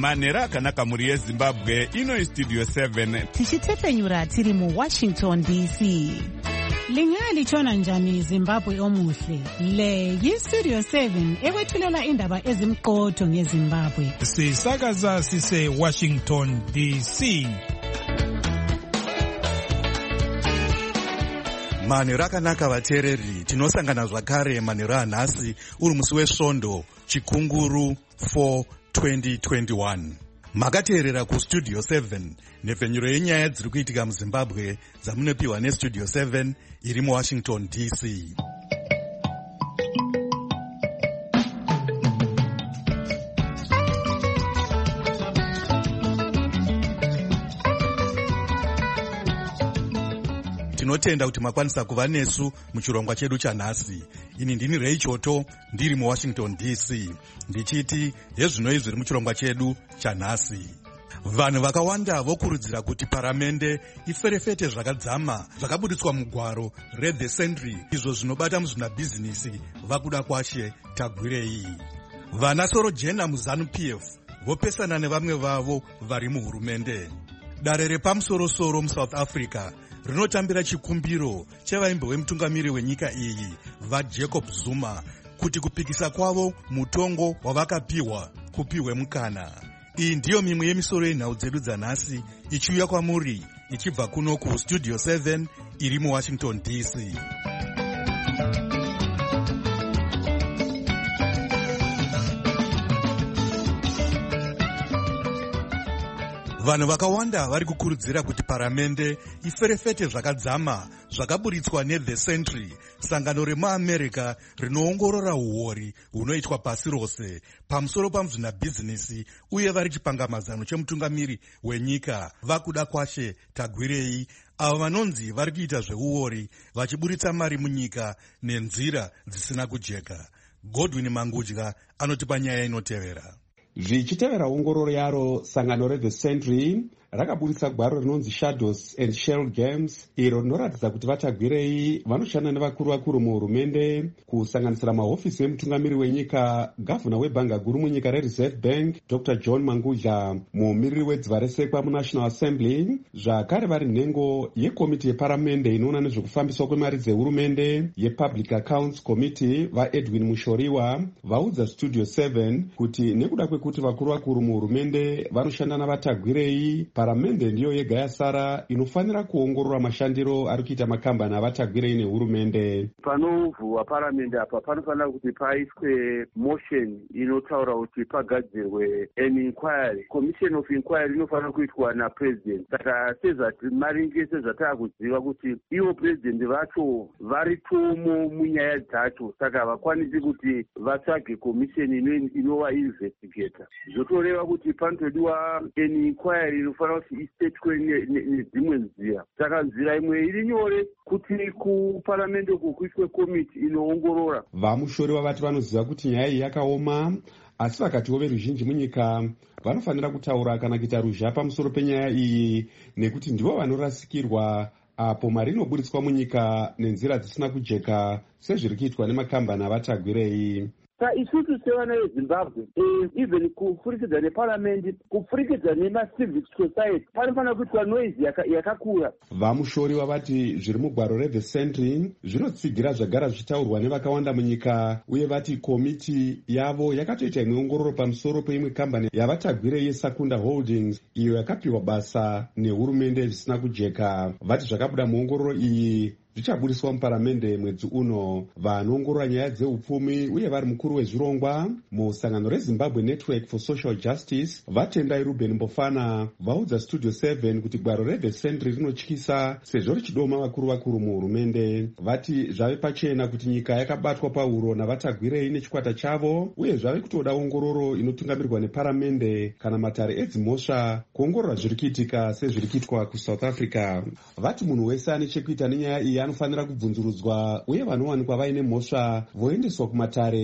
manhero akanaka mhuri yezimbabwe. Ino Studio 7 tichitefenyura tiri muWashington DC. Lingalichona njani Zimbabwe omuhle? Le yiStudio 7 ekwethulela indaba ezimqotho ngeZimbabwe. Sisakaza sise Washington DC. Manhero akanaka vateereri, tinosangana zvakare manhero anhasi uri musi wesvondo chikunguru 4 2021. Makateerera kuStudio 7 nhefenyuro yenyaya dziri kuitika muZimbabwe dzamunopiwa neStudio 7 iri muWashington DC. Tinotenda kuti makwanisa kuva nesu muchirongwa chedu chanhasi. Ini ndini Ray Choto ndiri muWashington DC ndichiti hezvinoi zviri muchirongwa chedu chanhasi. Vanhu vakawanda vokurudzira kuti paramende iferefete zvakadzama zvakaburitswa mugwaro reThe Century, izvo zvinobata muzvinabhizinisi vakuda kwashe tagwirei. Vanasoro Jena muZANU-PF vopesana nevamwe vavo vari muhurumende. Dare repamusorosoro muSouth Africa rinotambira chikumbiro chevaimbo vemutungamiri wenyika iyi vaJacob Zuma kuti kupikisa kwavo mutongo wavakapiwa kupiwe mukana. Iyi ndiyo mimwe yemisoro yenhau dzedu dzanhasi ichiuya kwamuri ichibva kuno kuStudio 7 iri muWashington DC. Vanhu vakawanda vari kukurudzira kuti paramende iferefete zvakadzama zvakaburitswa neThe Century, sangano remuAmerica rinoongorora uori hunoitwa pasi rose pamusoro pamuzvinabhizinisi, uye vari chipangamazano chemutungamiri wenyika vakuda kwashe tagwirei, avo vanonzi vari kuita zveuori vachiburitsa mari munyika nenzira dzisina kujeka. Godwin Mangudya anotipa nyaya inotevera. Zvichitevera ongororo yaro, sangano reThe Century rakaburitsa gwaro rinonzi Shadows and Shell Games, iro rinoratidza kuti vatagwirei vanoshanda nevakuru muhurumende, kusanganisira mahofisi emutungamiri wenyika, gavhuna webhanga guru munyika reReserve Bank Dr. John Mangudya, mumiriri wedziva resekwa muNational Assembly, zvakare vari nhengo yekomiti yeparamende inoona nezvekufambiswa kwemari dzehurumende yePublic Accounts Committee vaEdwin Mushoriwa vaudza Studio 7 kuti nekuda kwekuti vakuru muhurumende vanoshanda navatagwirei, paramende ndiyo yega yasara inofanira kuongorora mashandiro ari kuita makambani avatagwirei nehurumende. Panovhurwa paramende apa panofanira kuti paiswe motion inotaura kuti pagadzirwe an inquiry. Commission of inquiry inofanira kuitwa napresident. Saka maringe sezvataakuziva kuti ivo president vacho varitomo munyaya dzacho, saka havakwanisi kuti vatsvage commission inova investigator. Zvotoreva kuti panotodiwa an inquiry inofanira kuti isetwe nedzimwe nzira. Saka nzira imwe iri nyore kuti kuparamende uku kuiswe komiti inoongorora. Vamushoriwa vati vanoziva kuti nyaya iyi yakaoma, asi vakatiwo veruzhinji munyika vanofanira kutaura kana kuita ruzha pamusoro penyaya iyi, nekuti ndivo vanorasikirwa apo mari inoburitswa munyika nenzira dzisina kujeka sezviri kuitwa nemakambani avatagwirei. Isusu sevana veZimbabwe, even kufurikidza neparamendi, kufurikidza nemacivil society, panofanira kuitwa noise yakakura. Vamushoriwa vati zviri mugwaro reThe Century zvinotsigira zvagara zvichitaurwa nevakawanda munyika, uye vati komiti yavo yakatoita imwe ongororo pamusoro peimwe kambani yavatagwirei yeSakunda Holdings, iyo yakapiwa basa nehurumende zvisina kujeka. Vati zvakabuda muongororo iyi zvichaburiswa muparamende mwedzi uno. Vanoongorora nyaya dzeupfumi uye vari mukuru wezvirongwa musangano reZimbabwe Network for Social Justice vatendai Ruben Mbofana vaudza Studio 7 kuti gwaro reThe Century rinotyisa sezvo richidoma vakuru muhurumende. Vati zvave pachena kuti nyika yakabatwa pauro navatagwirei nechikwata chavo, uye zvave kutoda ongororo inotungamirwa neparamende kana matare edzimhosva kuongorora zviri kuitika sezviri kuitwa kuSouth Africa. Vati munhu wese ane chekuita nenyaya iyi anofanira kubvunzurudzwa, uye vanowanikwa vaine mhosva voendeswa kumatare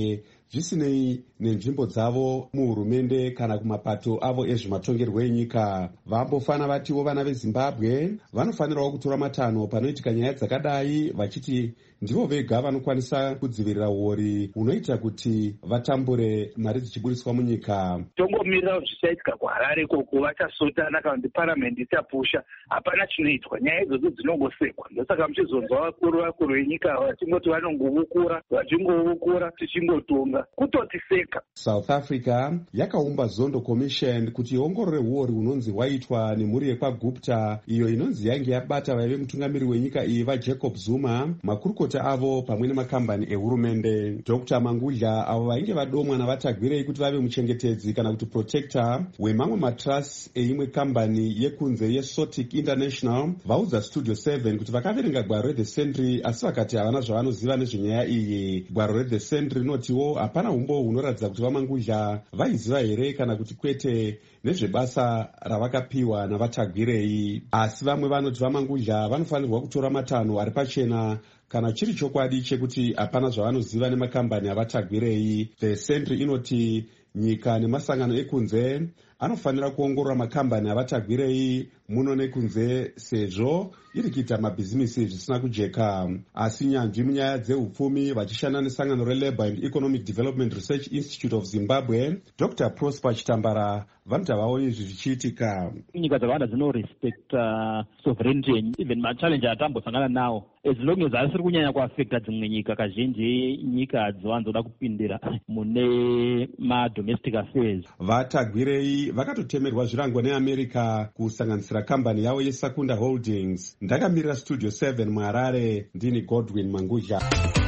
zvisinei nenzvimbo dzavo muhurumende kana kumapato avo ezvematongerwo enyika. Vambofana vatiwo vana veZimbabwe vanofanirawo kutora matanho panoitika nyaya dzakadai, vachiti ndivo vega vanokwanisa kudzivirira uori hunoita kuti vatambure mari dzichiburiswa munyika. Tongomirira zvichaitika kuHarare koko, vachasotana kana kuti paramendi ichapusha, hapana chinoitwa. Nyaya idzodzo dzinongosekwa. Ndosaka muchizonzwa vakuru venyika vachingoti vachingovukura tichingotonga kutotiseka. South Africa yakaumba Zondo Commission kuti iongorore uori hunonzi hwaitwa nemhuri yekwaGupta, iyo inonzi yange yabata vaive mutungamiri wenyika iyi vaJacob Zuma, makurukota avo pamwe nemakambani ehurumende. Dr. Mangudla, avo vainge vadomwa navatagwirei kuti vave muchengetedzi kana kuti protector wemamwe matrusts eimwe kambani yekunze yeSotic International, vaudza Studio 7 kuti vakaverenga gwaro reThe Sentry asi vakati havana zvavanoziva nezvenyaya iyi. Gwaro reThe Sentry rinotiwo hapana umbo hunoratidza kuti vaMangudla vaiziva here kana kuti kwete nezvebasa ravakapiwa navatagwirei. Asi vamwe vanoti vaMangudla vanofanirwa kutora matanho ari pachena kana chiri chokwadi chekuti hapana zvavanoziva nemakambani avatagwirei. The Sentry inoti nyika nemasangano ekunze anofanira kuongorora makambani avatagwirei muno nekunze sezvo iri kuita mabhizimisi zvisina kujeka. Asi nyanzvi munyaya dzeupfumi vachishanda nesangano reLabour and Economic Development Research Institute of Zimbabwe, Dr. Prosper Chitambara, vanoti havaoni izvi zvichiitika. Nyika dzakawanda dzinorespect sovereignty, even machallenji atambosangana nawo, as long as asiri kunyanya kuafekta dzimwe nyika. Kazhinji nyika hadziwanzoda kupindira mune madomestic affairs. Vatagwirei vakatotemerwa zvirango neAmerica kusanganisira kambani yavo yeSakunda Holdings. Ndakamirira Studio 7 muHarare, ndini Godwin Mangudla.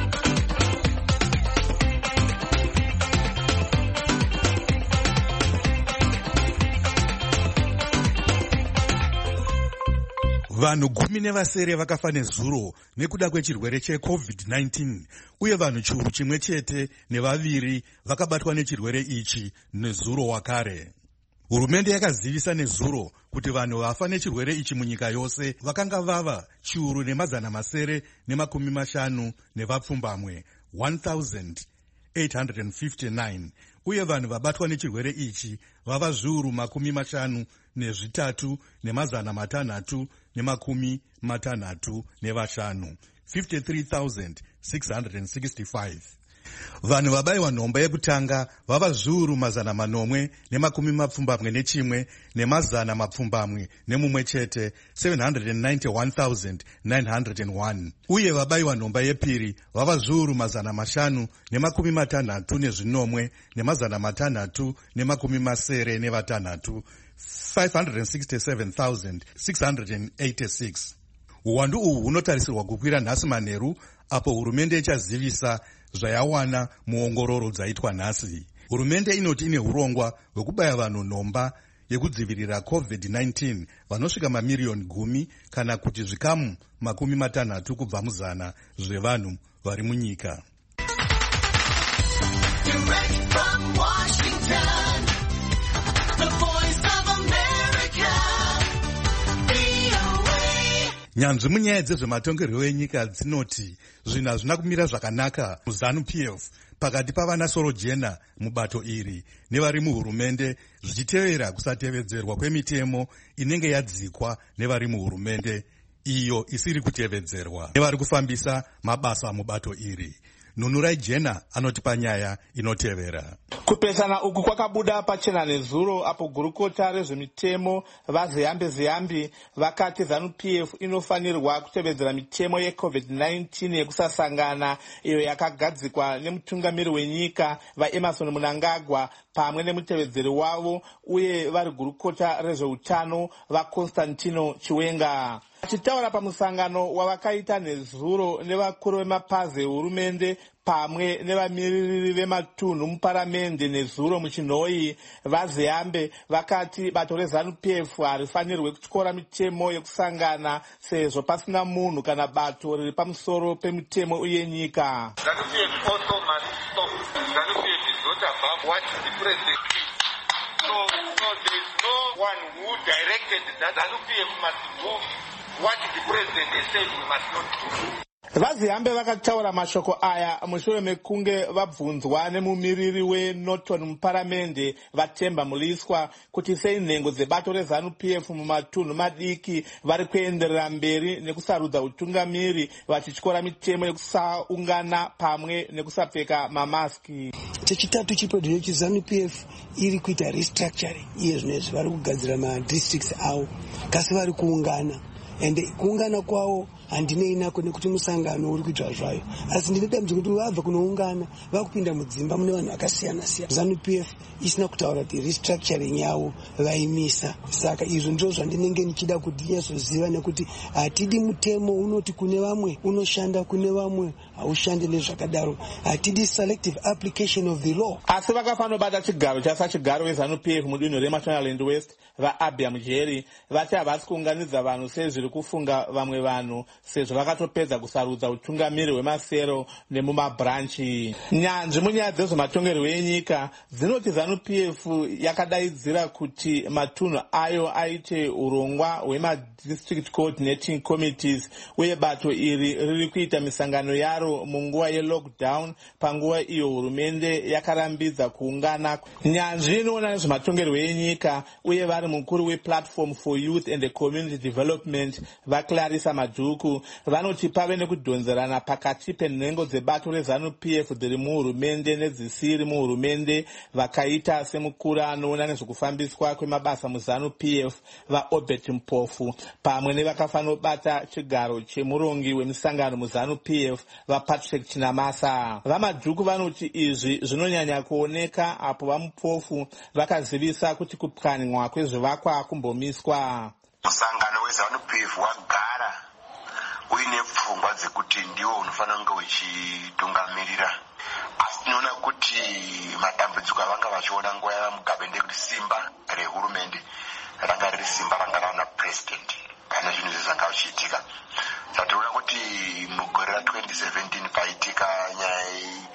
Vanhu 10 vakafa nezuro nekuda kwechirwere cheCovid-19 uye vanhu chiuru chimwe chete nevaviri vakabatwa nechirwere ichi nezuro wakare. Hurumende yakazivisa nezuro kuti vanhu vafa nechirwere ichi munyika yose vakanga vava chiuru nemazana masere nemakumi mashanu nevapfumbamwe 1859 uye vanhu vabatwa nechirwere ichi vava zviuru makumi mashanu nezvitatu nemazana matanhatu nemakumi matanhatu nevashanu 53,665. Vanhu vabayiwa nhomba yekutanga vava zviuru mazana manomwe nemakumi mapfumbamwe nechimwe nemazana mapfumbamwe nemumwe chete 791,901 uye vabayiwa nhomba yepiri vava zviuru mazana mashanu nemakumi matanhatu nezvinomwe nemazana matanhatu nemakumi masere nevatanhatu 567,686. Uwandu uhu hunotarisirwa kukwira nhasi manheru apo hurumende ichazivisa zvayawana muongororo dzaitwa nhasi. Hurumende inoti ine urongwa hwekubaya vanhu nhomba yekudzivirira COVID-19 vanosvika mamiriyoni 10 kana kuti zvikamu 60 kubva muzana zvevanhu vari munyika. Nyanzvi munyaya dzezvematongerwo enyika dzinoti zvinhu hazvina kumira zvakanaka muZANU-PF pakati pavana Sorojena mubato iri nevari muhurumende zvichitevera kusatevedzerwa kwemitemo inenge yadzikwa nevari muhurumende iyo isiri kutevedzerwa nevari kufambisa mabasa mubato iri. Nunurai Jena anoti panyaya inotevera. Kupesana uku kwakabuda pachena nezuro apo gurukota rezvemitemo vaZiyambi vakati ZANU-PF inofanirwa kutevedzera mitemo yeCovid-19 yekusasangana iyo yakagadzikwa nemutungamiri wenyika vaEmerson Mnangagwa pamwe nemutevedzeri wavo uye vari gurukota rezveutano vaConstantino Chiwenga. Achitaura pamusangano wavakaita nezuro nevakuru vemapazi ehurumende pamwe nevamiririri vematunhu muparamende nezuro muchinhoi, vaZiyambe vakati bato reZANU-PF harifanirwe kutyora mitemo yekusangana sezvo pasina munhu kana bato riri pamusoro pemitemo uye nyika. ZANU-PF also must stop. ZANU-PF is not above what the president is. So there is no one who directed that ZANU-PF must move what the president has said we must not do. Vazihambe vakataura mashoko aya mushure mekunge vabvunzwa nemumiriri weNorton muparamende Vatemba Muliswa kuti sei nhengo dzebato reZANU-PF mumatunhu madiki vari kuenderera mberi nekusarudza utungamiri vachityora mitemo yekusaungana pamwe nekusapfeka mamaski. Chechitatu chiprodhuyo cheZANU-PF iri kuita restructuring iye zvinezvi vari kugadzira madistricts avo kasi vari kuungana ende kuungana kwavo handinei nako nekuti musangano uri kuitwa zvayo asi ndine dambudziko kuti vabva kunoungana vakupinda mudzimba mune vanhu vakasiyana siyana. ZANU-PF isina kutaura kuti restructuring yavo vaimisa, saka izvo ndizvo zvandinenge ndichida kuti yazoziva nekuti hatidi mutemo unoti kune vamwe unoshanda kune vamwe haushande nezvakadaro, hatidi selective application of the law. Asi vakafanira bata chigaro chasachigaro weZANU-PF mudunhu reMashonaland West vaAbia Mujeri vati havasi kuunganidza vanhu sezviri kufunga vamwe vanhu sezvo vakatopedza kusarudza utungamiri hwemasero nemumabranchi. Nyanzvi munyaya dzezvematongerwo enyika dzinoti ZANU-PF yakadaidzira kuti matunhu ayo aite urongwa hwemadistrict coordinating committees uye bato iri riri kuita misangano yaro munguva yelockdown panguva iyo hurumende yakarambidza kuungana. Nyanzvi inoona nezvematongerwo enyika uye vari mukuru wePlatform for Youth and Community Development vaClarissa Madhuku vanoti pave nekudhonzerana pakati penhengo dzebato reZANU-PF dziri muhurumende nedzisiri muhurumende vakaita semukuru anoona nezvekufambiswa kwemabasa muZANU-PF vaObert Mpofu pamwe nevakafanira bata chigaro chemurongi wemisangano muZANU-PF vaPatrick Chinamasa. VaMadhuku vanoti izvi zvinonyanya kuoneka apo vaMpofu vakazivisa kuti kupwanywa kwezvivakwa kumbomiswa. Musangano weZANU-PF wagara uine pfungwa dzekuti ndiwo unofanira kunge uchitungamirira, asi tinoona kuti matambudziko avanga vachiona nguva yavamugabe ndekuti simba rehurumende ranga riri simba ranga rana president pane zvinhu izvi zvanga zvichiitika. Tatoona kuti mugore ra2017 paitika nyaya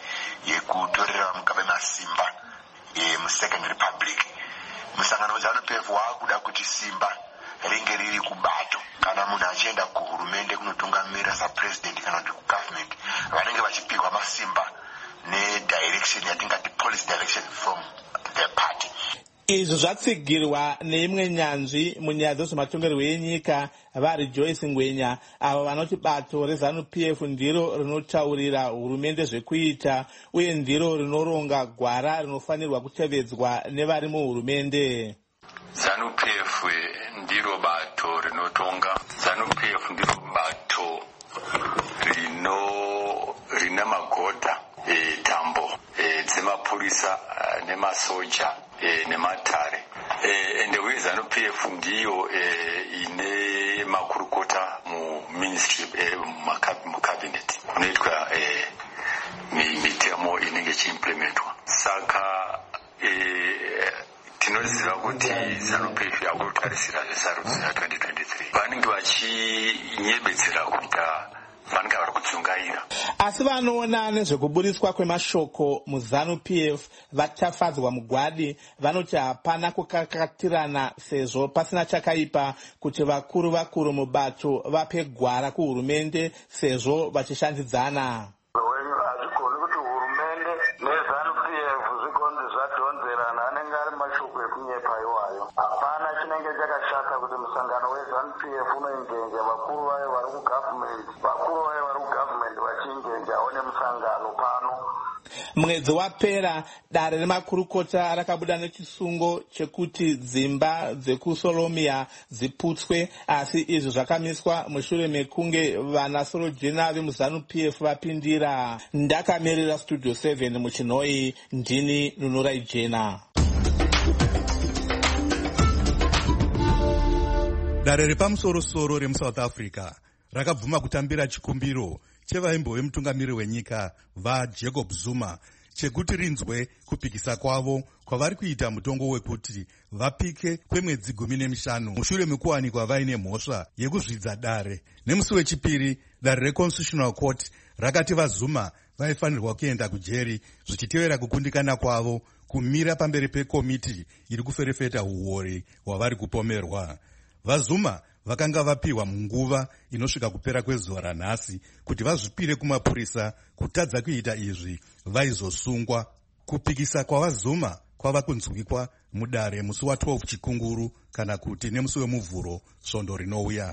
yekutorera mugabe masimba muSecond Republic. Musangano weZANU-PF waakuda kuti simba ringe riri kubato kana munhu achienda kuhurumende kunotungamirira sapresident kana kuti kugovernment vanenge vachipirwa masimba nedirection yatingati policy direction from the party. Izvi zvatsigirwa neimwe nyanzvi munyaya dzezvematongerwo enyika vari Joyce Ngwenya avo vanoti bato reZANU-PF ndiro rinotaurira hurumende zvekuita uye ndiro rinoronga gwara rinofanirwa kutevedzwa nevari muhurumende. ZANU-PF ndiro bato rinotonga. ZANU-PF ndiro bato rina magodha tambo dzemapurisa nemasoja nematare ende uye ZANU-PF ndiyo ine makurukota muministry mucabinet unoitwa mitemo inenge ichiimplementwa. Saka tinoziva kuti ZANU-PF yakutotarisira zvesarudzo ya2023 vanenge vachinyebetsera kuita vanenge vari kudzungaira. Asi vanoona nezvekuburiswa kwemashoko muZANU-PF vachafadzwa mugwadi vanoti hapana kukakatirana sezvo pasina chakaipa kuti vakuru mubato vape gwara kuhurumende sezvo vachishandidzana. Hazvigoni kuti hurumende neZANU-PF zvigonzi zvadhonzerana anenge ari mashoko ekunyepa iwayo. Hapana chinenge chakashata kuti musangano weZANU-PF unoingenja vakuru vayo vari kugovernment vachingenjawo nemusangano pano. Mwedzi wapera dare remakurukota rakabuda nechisungo chekuti dzimba dzekuSoromia dziputswe, asi izvi zvakamiswa mushure mekunge vanasorojena vemuZANU-PF vapindira. Ndakamirira Studio 7 muChinoi, ndini Nunurai Jena. Dare repamusoro-soro remuSouth Africa rakabvuma kutambira chikumbiro chevaimbo mutungamiri wenyika vaJacob Zuma chekuti rinzwe kupikisa kwavo kwavari kuita mutongo wekuti vapike kwemwedzi 15 mushure mekuwanikwa vaine mhosva yekuzvidza dare. Nemusi wechipiri dare reConstitutional Court rakati vaZuma vaifanirwa kuenda kujeri zvichitevera kukundikana kwavo kumira pamberi pekomiti iri kuferefeta uori hwavari kupomerwa. VaZuma vakanga vapiwa munguva inosvika kupera kwezuva ranhasi kuti vazvipire kumapurisa. Kutadza kuita izvi vaizosungwa. Kupikisa kwavazuma kwava kunzwikwa mudare musi wa12 Chikunguru kana kuti nemusi wemuvhuro svondo rinouya.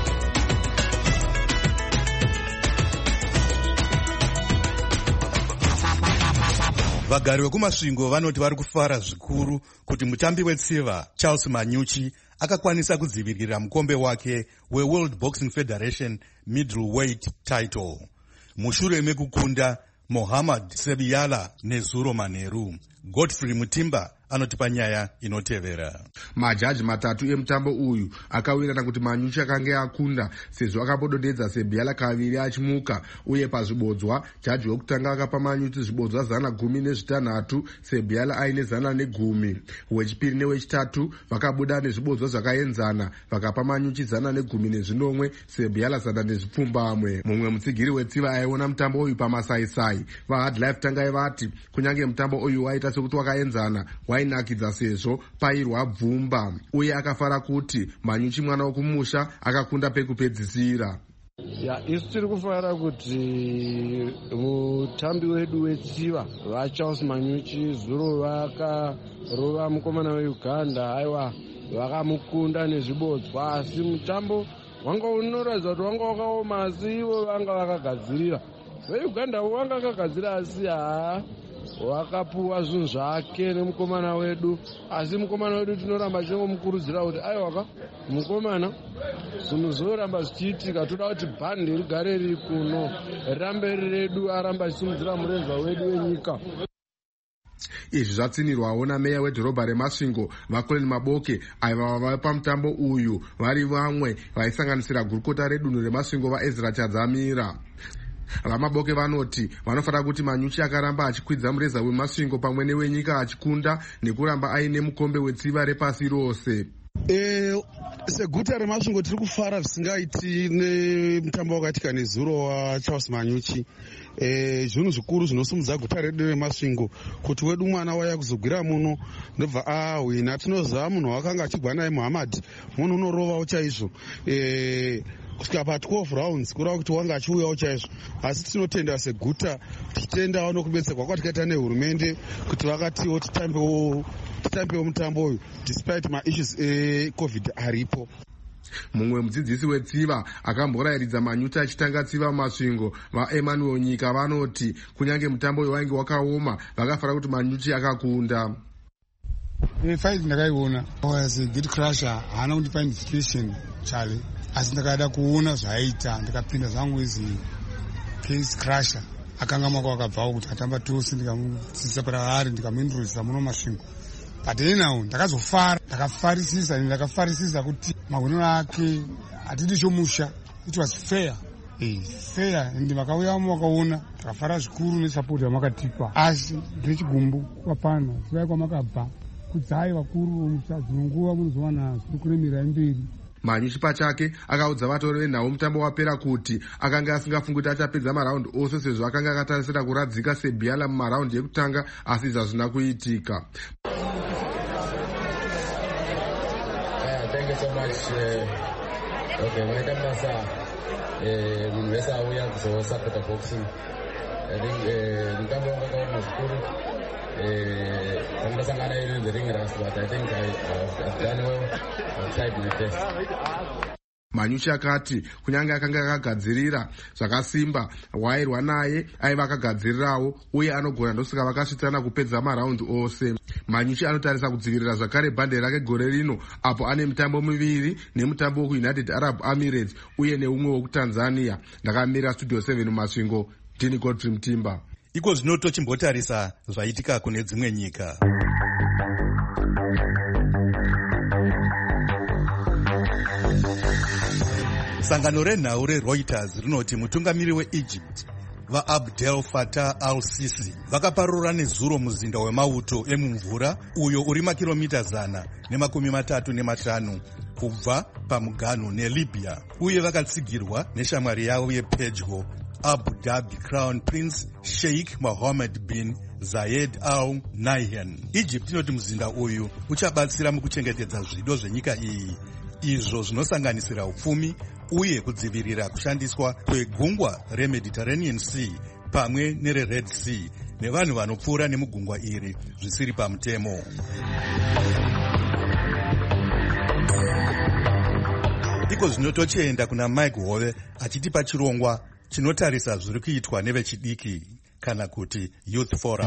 Vagari vekumasvingo vanoti vari kufara zvikuru kuti mutambi wetsiva Charles Manyuchi akakwanisa kudzivirira mukombe wake weWorld Boxing Federation middleweight title mushure mekukunda Mohammad Sebiyala nezuro Maneru. Godfrey Mutimba anotipa nyaya inotevera. Majaji matatu emutambo uyu akawirirana kuti Manyuchi akanga akunda sezvo akambodonhedza Sebiyala kaviri achimuka, uye pazvibodzwa jaji wekutanga akapa Manyuchi zvibodzwa 16, Sebiyala aine 110. Wechipiri newechitatu vakabuda nezvibodzwa zvakaenzana, vakapa Manyuchi 110, Sebiyala 110. Mumwe mutsigiri wetsiva aiona mutambo uyu pamasaisai vaHard Life Tangai vati kunyange mutambo uyu waita sekuti wakaenzana wainakidza sezvo pairwa bvumba, uye akafara kuti Manyuchi mwana wokumusha akakunda pekupedzisira. Isu tiri kufara kuti mutambi wedu wetsiva vaCharles Manyuchi zuro vakarova mukomana weUganda, aiwa vakamukunda nezvibodzwa, asi mutambo wanga unoratidza kuti wanga wakaoma, asi ivo vanga vakagadzirira. VeUganda vanga vakagadzirira, asi wakapuwa zvinhu zvake nemukomana wedu, asi mukomana wedu tinoramba tichimukurudzira kuti aiwaka mukomana zvinhu zvoramba zvichiitika, toda kuti bhandi rigare riri kuno, rirambe redu, aramba achisimudzira mureza wedu wenyika. Izvi zvatsinirwawo nameya wedhorobha reMasvingo vaColin Maboke aiva vava pamutambo uyu vari vamwe vaisanganisira gurukota redunhu reMasvingo vaEzra Chadzamira. VaMaboke vanoti vanofanira kuti Manyuchi akaramba achikwidza mureza weMasvingo pamwe newenyika achikunda nekuramba aine mukombe wetsiva repasi rose. Seguta reMasvingo tiri kufara zvisingaiti nemutambo wakaitika nezuro waCharles Manyuchi. Zvinhu zvikuru zvinosumudza guta redu reMasvingo kuti wedu mwana waya kuzogwira muno ndobva ahwina. Tinoziva munhu wakanga achigwa naye Muhammad, munhu unorovawo chaizvo, kusvika pa12 rounds kureva kuti wanga achiuyawo chaizvo, asi tinotenda seguta tichitendawo nokubetserwa kwatikaita nehurumende kuti vakatiwo titambewo mutambo uyu despite maissues eCovid aripo. Mumwe mudzidzisi wetsiva akamborayiridza Manyuchi achitanga tsiva mumasvingo vaEmanuel Nyika vanoti kunyange mutambo uyu wainge wakaoma vakafara kuti Manyuchi akakunda. Fight ndakaiona was a good crusher, haana kundipa invitation chale, asi ndakada kuona zvaaita ndikapinda zvangu izi case crusher. Akanga mwaka wakabvawo kuti atamba tose, ndikamutsisa parari ndikamuintroducisa muno Masvingo. But anyhow ndakazofara, ndakafarisisa kuti magonero ake hatidi chomusha. It was fair. Fair, ende vakauya wakaona takafara zvikuru nesupport yamakatipa, asi ndechigumbu kwapana sivai kwamakabva kudzai vakuru vomusha dzinonguva munozowana zviri kuremera mberi. Manyuchi pachake akaudza vatori venhau mutambo wapera kuti akanga asingafungi kuti achapedza maraundi ose sezvo akanga akatarisira kuradzika Sebiyala mumaraundi ekutanga, asi zvazvina kuitika. Thank you so much. Maita masa munhu wese auya kuzosapota boxing. I think mutambo wanga wakaoma zvikuru. Ndasangana in the ring rust, but I think I've done well. I've tried my best. Manyuchi akati kunyange akanga akagadzirira zvakasimba wairwa naye aiva akagadzirirawo, uye anogona ndosaka vakasvitsana kupedza maraundi ose. Manyuchi anotarisa kudzivirira zvakare bhande rake gore rino, apo ane mitambo miviri nemutambo wekuUnited Arab Emirates uye neumwe wekuTanzania. Ndakamira Studio 7 mumasvingo, ndini Godfrey Mutimba. Iko zvino tochimbotarisa zvaitika kune dzimwe nyika. Sangano renhau reReuters rinoti mutungamiri weEgypt vaAbdel Fattah al-Sisi vakaparura nezuro muzinda wemauto emumvura uyo uri makiromita 135 kubva pamuganhu neLibya, uye vakatsigirwa neshamwari yavo yepedyo Abu Dhabi Crown Prince Sheikh Mohammed bin Zayed Al Nahyan. Egypt inoti muzinda uyu uchabatsira mukuchengetedza zvido zvenyika iyi. izvo zvinosanganisira upfumi uye kudzivirira kushandiswa kwegungwa reMediterranean Sea pamwe nereRed Sea nevanhu vanopfuura nemugungwa iri zvisiri pamutemo. Iko zvino tochienda kuna Mike Hove achitipa chirongwa chinotarisa zviri kuitwa nevechidiki kana kuti Youth Forum.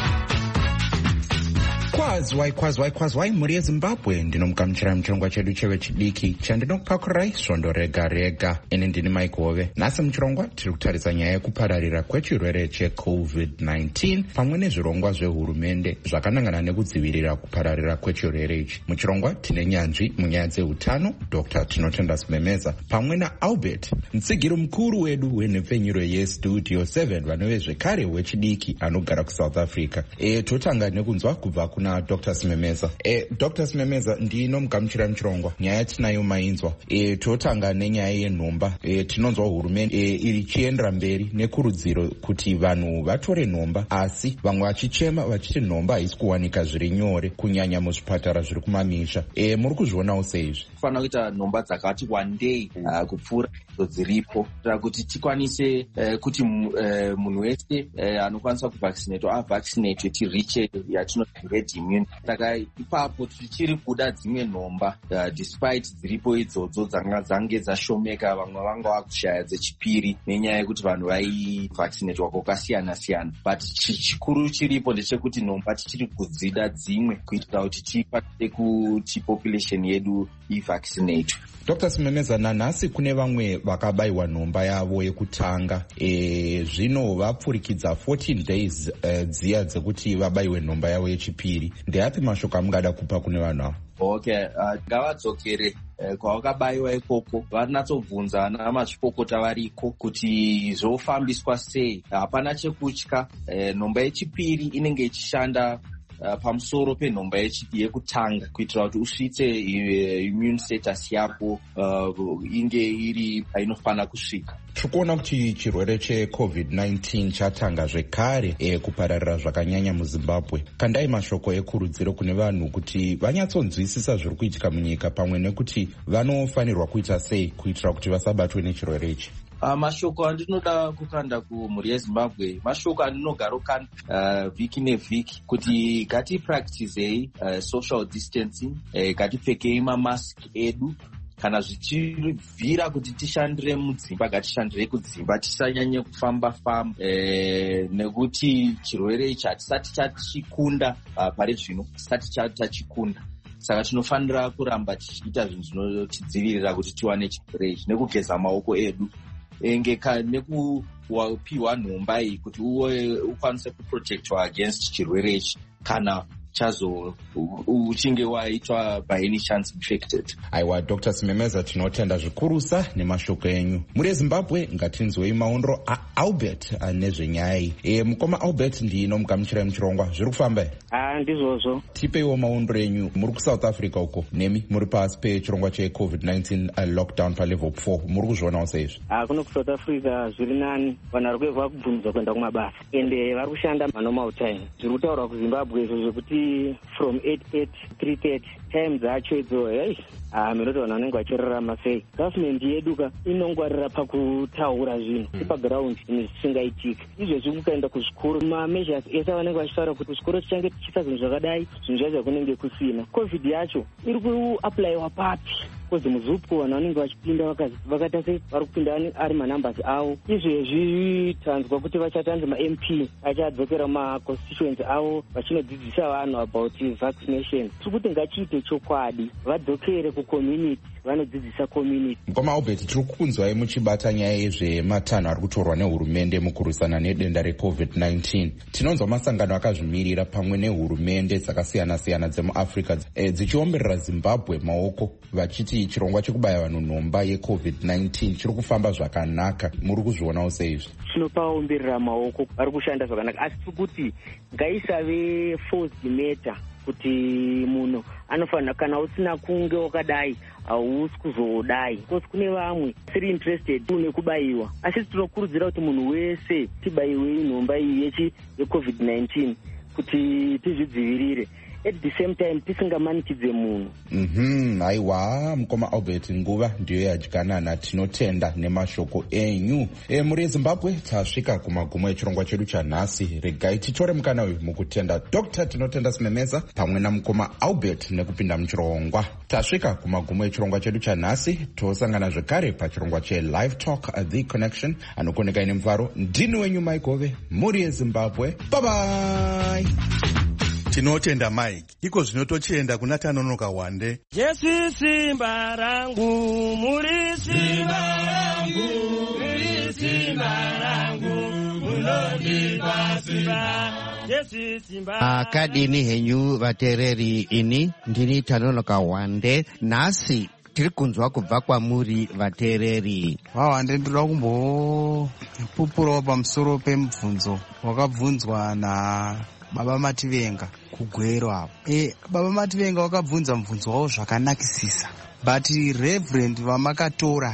Kwazwai mhuri yeZimbabwe, ndinomugamuchira muchirongwa chedu chevechidiki chandinokupakurai svondo rega rega. Ini ndini Mike Hove. Nhasi muchirongwa tiri kutarisa nyaya yekupararira kwechirwere cheCovid-19 pamwe nezvirongwa zvehurumende zvakanangana nekudzivirira kupararira kwechirwere ichi. Muchirongwa tine nyanzvi munyaya dzeutano, Dr. Tinotenda Simemeza pamwe naAlbert, mutsigiri mukuru wedu wenhepfenyuro yeStudio 7 vanove zvekare wechidiki anogara kuSouth Africa. Totanga nekunzwa kubva kuna Dr. Simemeza. Dr. Simemeza, ndinomugamuchira muchirongwa. Nyaya tinayo mainzwa. Totanga nenyaya yenhomba. Tinonzwa hurumende iri chiendera mberi nekurudziro kuti vanhu vatore nhomba, asi vamwe vachichema vachiti nhomba haisi kuwanika zviri nyore kunyanya muzvipatara zviri kumamisha. Muri kuzvionawo seizvi? Kufanira kuita nhomba dzakati wandei kupfuura dziripo kuitira kuti tikwanise kuti munhu wese anokwanisa kuvaccinatwa avaccinatwe tiriche yatinoti herd immunity. Saka ipapo tichiri kuda dzimwe nhomba despite dziripo idzodzo dzange dzashomeka, vamwe vanga vakushaya dzechipiri nenyaya yekuti vanhu vaivaccinatwa kwakasiyana siyana, but chikuru chiripo ndechekuti nhomba tichiri kudzida dzimwe kuitira kuti tikwanise kuti population yedu ivaccinatwe. Dr. Simemeza, nanhasi kune vamwe vakabayiwa nhomba yavo yekutanga, zvino vapfurikidza 14 days dziya dzekuti vabayiwe nhomba yavo yechipiri. Ndeapi mashoko amungada kupa kune vanhu avo? Okay, ngavadzokere kwavakabayiwa ikoko vanatsobvunza ana mazvikokota variko kuti zvofambiswa sei. Hapana chekutya, nhomba yechipiri inenge ichishanda pamusoro penhomba yekutanga kuitira kuti usvitse immune status yako inge iri painofana kusvika. Tikuona kuti chirwere cheCovid-19 chatanga zvekare kupararira zvakanyanya muZimbabwe. Kandai mashoko ekurudziro kune vanhu kuti vanyatsonzwisisa zviri kuitika munyika pamwe nekuti vanofanirwa kuita sei kuitira kuti vasabatwe nechirwere ichi. Mashoko andinoda kukanda kumhuri yeZimbabwe, mashoko andinogara kukanda vhiki nevhiki kuti ngatipracticei social distancing, ngatipfekei mamask edu. Kana zvichibvira kuti tishandire mudzimba, ngatishandire kudzimba, tisanyanye kufamba nekuti chirwere ichi hatisati tachikunda pari zvino, tisati tachikunda. Saka tinofanira kuramba tichiita zvinhu zvinotidzivirira kuti tiwane chirwere ichi, nekugeza maoko edu, nekupiwa nhomba iyi kuti ukwanise kuprotectwa against chirwere ichi kana chazo uchinge waitwa by any chance infected. Aiwa, Dr. Simemeza, tinotenda zvikurusa nemashoko enyu. Muri yeZimbabwe ngatinzwei maondro aAlbert nezvenyaya iyi. Mukoma Albert, ndinomugamuchirai muchirongwa. Zviri kufamba here? Ndizvozvo. Tipeiwo maondro enyu. Muri kuSouth Africa uko, nemi muri pasi pechirongwa cheCovid-19 lockdown palevel 4. Muri kuzvionawo seizvi? Kuno kuSouth Africa zviri nani, vanhu vari kuedza kubvunzwa kuenda kumabasa ende vari kushanda manormal time. Zviri kutaurwa kuZimbabwe izvo zvekuti from 8:30 to 3:30 time dzacho idzo minoti vanhu vanenge vachirarama sei. Government yeduka inongwarira pakutaura zvinhu paground zvinhu zvisingaitika. Izvezvi mukaenda kuzvikoro, mameasures ese vanenge vachitaura kuti zvikoro tichange tichiita zvinhu zvakadai, zvinhu zvacho kunenge kusina. Covid yacho iri kuaplayiwa papi? Kozi muZUPCO vanhu vanenge vachipinda vakaita sei vari kupinda ari manumbers avo. Izvezvi tanzwa kuti vachatanzi maMP achadzokera mumaconstituency avo vachinodzidzisa vanhu about vaccination. Tiri kuti ngachiite chokwadi, vadzokere kucommunity, vanodzidzisa community. Mukoma Albert, tiri kukunzwai muchibata nyaya yezvematanho ari kutorwa nehurumende mukurwisana nedenda reCovid-19. Tinonzwa masangano akazvimirira pamwe nehurumende dzakasiyana siyana dzemuAfrica dzichiomberera Zimbabwe maoko vachiti chirongwa chekubaya vanhu nhomba yeCovid-19 chiri kufamba zvakanaka. Muri kuzvionawo seizvi? Tinopaomberera maoko, vari kushanda zvakanaka, asi tiri kuti ngaisave forced matter kuti munhu anofanira, kana usina kunge wakadai hausi kuzodai. Because kune vamwe siri interested nekubayiwa, asi tinokurudzira kuti munhu wese tibayiwe nhomba iyi yeCovid-19 kuti tizvidzivirire. at the same time tisingamanikidze munhu. Aiwa mukoma Albert nguva ndiyo yadyanana. Tinotenda nemashoko enyu. Muri Zimbabwe tasvika kumagumo echirongwa chedu chanhasi. Regai titore mukana uyu mukutenda Dr. Tinotenda Simemeza pamwe namukoma Albert nekupinda muchirongwa. Tasvika kumagumo echirongwa chedu chanhasi. Tosangana zvekare pachirongwa che-Live Talk The Connection. Anokoneka ine mufaro ndini wenyu Mike Ove, muri Zimbabwe. Bye bye. Tinotenda Mike. Iko zvinotochenda kuna Tanonoka Wande. Jesu simba rangu, muri simba rangu, muri simba rangu, munondipa simba. Jesu simba. Akadini henyu vatereri, ini ndini Tanonoka Wande. Nasi tiri kunzwa kubva kwamuri vatereri. Wande ndoda kumbopupurawo pamusoro pemubvunzo wakabvunzwa naBaba Mativenga kugwero apo. Baba Mativenga wakabvunza mubvunzo wawo zvakanakisisa, but Reverend vamakatora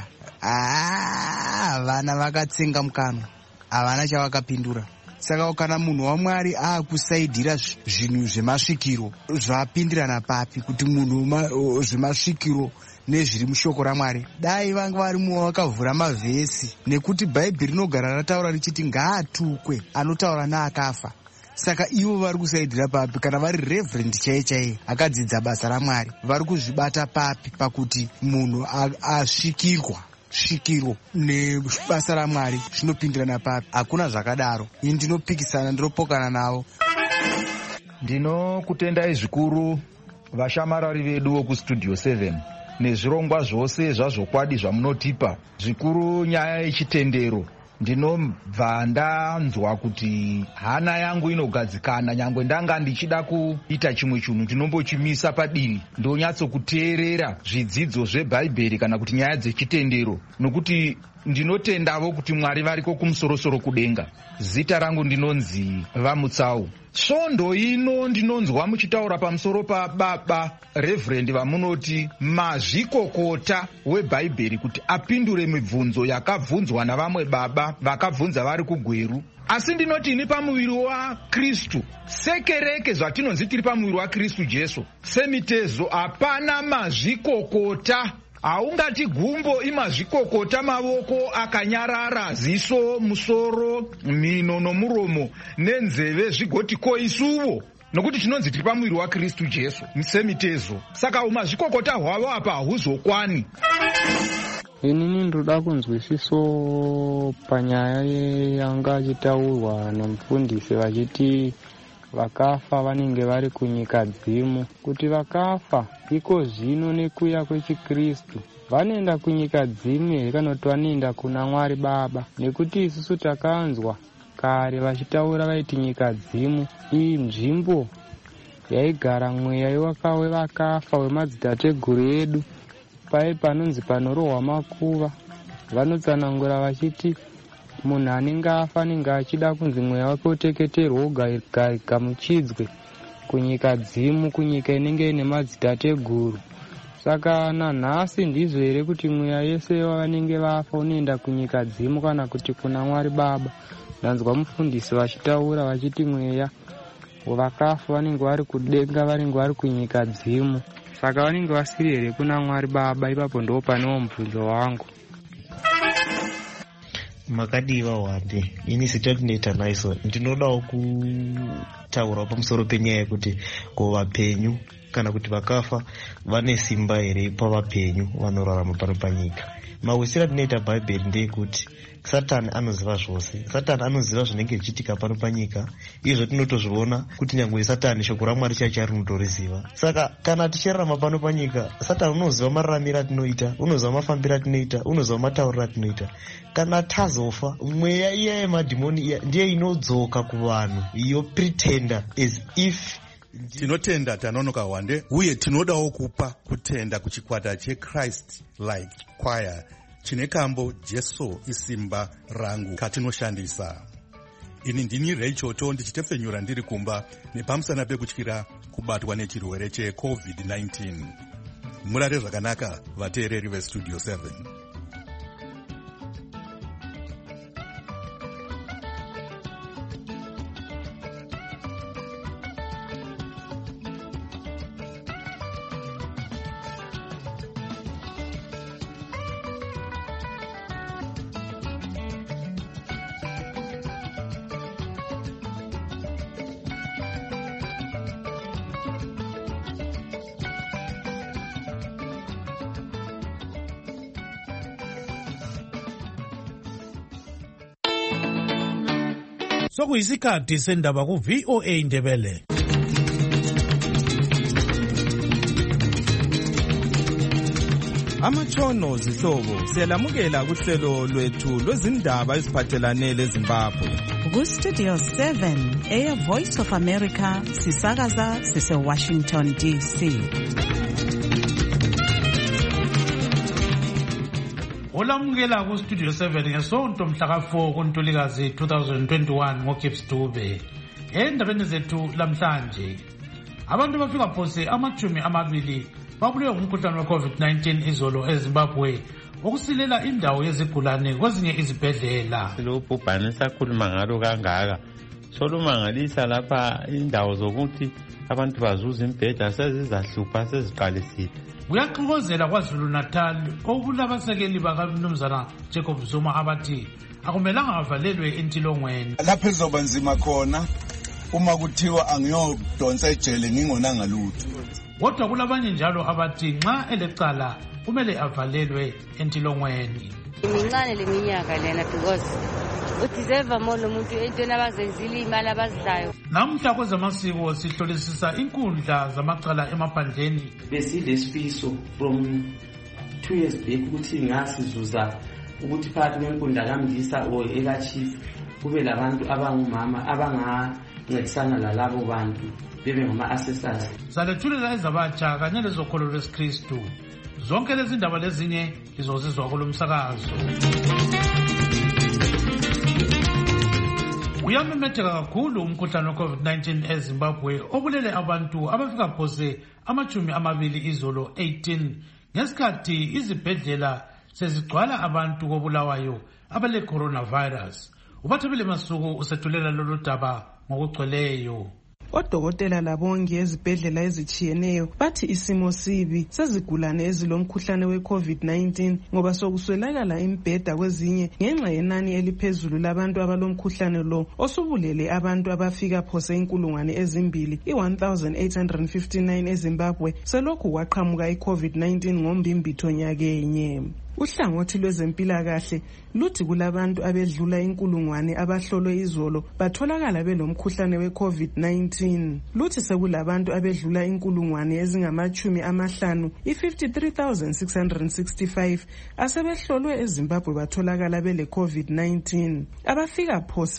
vana vakatsenga mukanwa, havana chavakapindura. Saka kana munhu waMwari akusaidhira zvinhu zvemasvikiro zvapindirana papi kuti munhu zvemasvikiro nezviri mushoko raMwari, dai vanga varimo vakavhura mavhesi, nekuti Bhaibheri rinogara rataura richiti ngaatukwe anotaura neakafa. Saka ivo vari kusaidhira papi? Kana vari Reverend chaiye akadzidza basa raMwari, vari kuzvibata papi pakuti munhu svikiro nebasa raMwari zvinopindirana papi? Hakuna zvakadaro. Ini ndinopikisana, ndinopokana navo. Ndinokutendai zvikuru vashamarari vedu vokustudio 7 nezvirongwa zvose zvazvokwadi zvamunotipa, zvikuru nyaya yechitendero. Ndinobva ndanzwa kuti hana yangu inogadzikana, nyangwe ndanga ndichida kuita chimwe chinhu ndinombochimisa padivi ndonyatsokuteerera zvidzidzo zveBhaibheri kana kuti nyaya dzechitendero, nokuti ndinotendavo kuti Mwari variko kumusoro-soro kudenga. Zita rangu ndinonzi Vamutsau. Svondo ino ndinonzwa muchitaura pamusoro paBaba Reverend vamunoti mazvikokota weBhaibheri kuti apindure mibvunzo yakabvunzwa navamwe baba vakabvunza vari kugweru. Asi ndinoti ini pamuviri waKristu, sekereke zvatinonzi tiri pamuviri waKristu Jesu, semitezo hapana mazvikokota. Haungati gumbo imazvikokota mavoko akanyarara, ziso, musoro, mhino nomuromo nenzeve zvigoti koisuvo, nokuti tinonzi tiri pamuviri waKristu Jesu semitezo. Saka umazvikokota hwavo apa hahuzokwani. Inini ndoda kunzwisiso panyaya yanga achitaurwa nomufundisi vachiti vakafa vanenge vari kunyika dzimu, kuti vakafa iko zvino nekuya kwechiKristu vanoenda kunyika dzimu here kana kuti vanoenda kuna Mwari Baba? Nekuti isusu takanzwa kare vachitaura vaiti nyika dzimu iyi nzvimbo yaigara mweya wevakafa wemadzitateguru edu, pai panonzi panorohwa makuva. Vanotsanangura vachiti munhu anenge afa anenge achida kunzi mweya wake uteketerwe ugamuchidzwe kunyika dzimu, kunyika inenge ine madzitateguru. Saka nanhasi ndizvo here kuti mweya yese vanenge vafa unoenda kunyika dzimu kana kuti kuna Mwari Baba? Ndanzwa mufundisi vachitaura vachiti mweya vakafa vanenge vari kudenga, vanenge vari kunyika dzimu. Saka vanenge vasiri here kuna Mwari Baba? Ipapo ndo panewo mubvunzo wangu. Makadiva Wande, ini sitotinaita naiso. Ndinodawo kutaura pamusoro penyaya yekuti vapenyu kana kuti vakafa vane simba here pavapenyu vanorarama pano panyika. Mawisiro atinoita Bhaibheri ndeyekuti Satani anoziva zvose. Satani anoziva zvinenge zvichiitika pano panyika. Izvo tinotozviona kuti nyangwe Satani shoko raMwari chacho rinotoriziva. Saka kana tichirarama pano panyika, Satani unoziva mararamiro atinoita, unoziva mafambiro atinoita, unoziva matauriro atinoita. Kana tazofa, mweya iya yemadhimoni iya ndiye inodzoka kuvanhu, iyo pretender as if. Tinotenda Tanonoka Wande, uye tinodawo kupa kutenda kuchikwata cheChrist Like Choir chine kambo Jesu isimba rangu katinoshandisa. Ini ndini Reichoto ndichitepfenyura ndiri kumba nepamusana pekutyira kubatwa nechirwere cheCovid-19. Murare zvakanaka vateereri veStudio 7. sokuyisikhathi sendaba ku-VOA Indebele. Amatshono zihlobo siyalamukela kuhlelo lwethu lwezindaba eziphathelane leZimbabwe. Ku-Studio 7 Air Voice of America sisakaza sise-Washington DC. Olamukela ku-Studio 7 ngesonto mhlaka 4 kuNtulikazi 2021 ngoGibbs Dube. Endabeni zethu lamhlanje, abantu bafika phose 20 babulewe ngumkhuhlane we-COVID-19 izolo eZimbabwe, okusilela indawo yezigulane kwezinye izibhedlela. Silubhubhane sakhuluma ngalo kangaka solumangalisa lapha indawo zokuthi abantu bazuza imbheda sezizahlupha seziqalisile. Kuyaxokozela KwaZulu Natal okulabasekeli bakaMnumzana Jacob Zuma abathi akumelanga avalelwe entilongweni. Lapho izoba nzima khona uma kuthiwa angiyodonsa ejele ngingonanga lutho. Kodwa kulabanye njalo abathi nxa elecala kumele avalelwe entilongweni. Imincane leminyaka lena because udeserve more lomuntu entweni abazenzile imali abazidlayo. Namhla kwezamasiko sihlolisisa inkundla zamacala emaphandleni. Besilesifiso from 2 years back ukuthi ngasizuza ukuthi phakathi kwenkundla kaMdisa or ekaChief kube labantu abangumama abangancedisana lalabo bantu bebe ngama-assessors. Salethulela ezabatsha kanye lezokholo lwesikristu. Zonke lezi ndaba lezinye izozizwa kulo msakazo. Uyamemetheka kakhulu umkhuhlane we-COVID-19 eZimbabwe obulele abantu abafika phose 20 izolo 18 ngesikhathi izibhedlela sezigcwala abantu kobulawayo abale coronavirus. Ubathebile Masuku usethulela lolu daba ngokugcweleyo. Odokotela labongi ezibhedlela ezitshiyeneyo bathi isimo sibi sezigulane ezilomkhuhlane we-COVID-19 ngoba sokuswelakala imbheda kwezinye ngenxa yenani eliphezulu labantu abalomkhuhlane lo osubulele abantu abafika phose 2,859 eZimbabwe selokhu kwaqhamuka i-COVID-19 ngombimbitho nyakenye. Uhlangothi lwezempilakahle luthi kulabantu abedlula 1,000 abahlolwe izolo batholakala belomkhuhlane we-COVID-19. Luthi sekulabantu abedlula 50,000 53,665 asebehlolwe eZimbabwe batholakala bele COVID-19. Abafika phose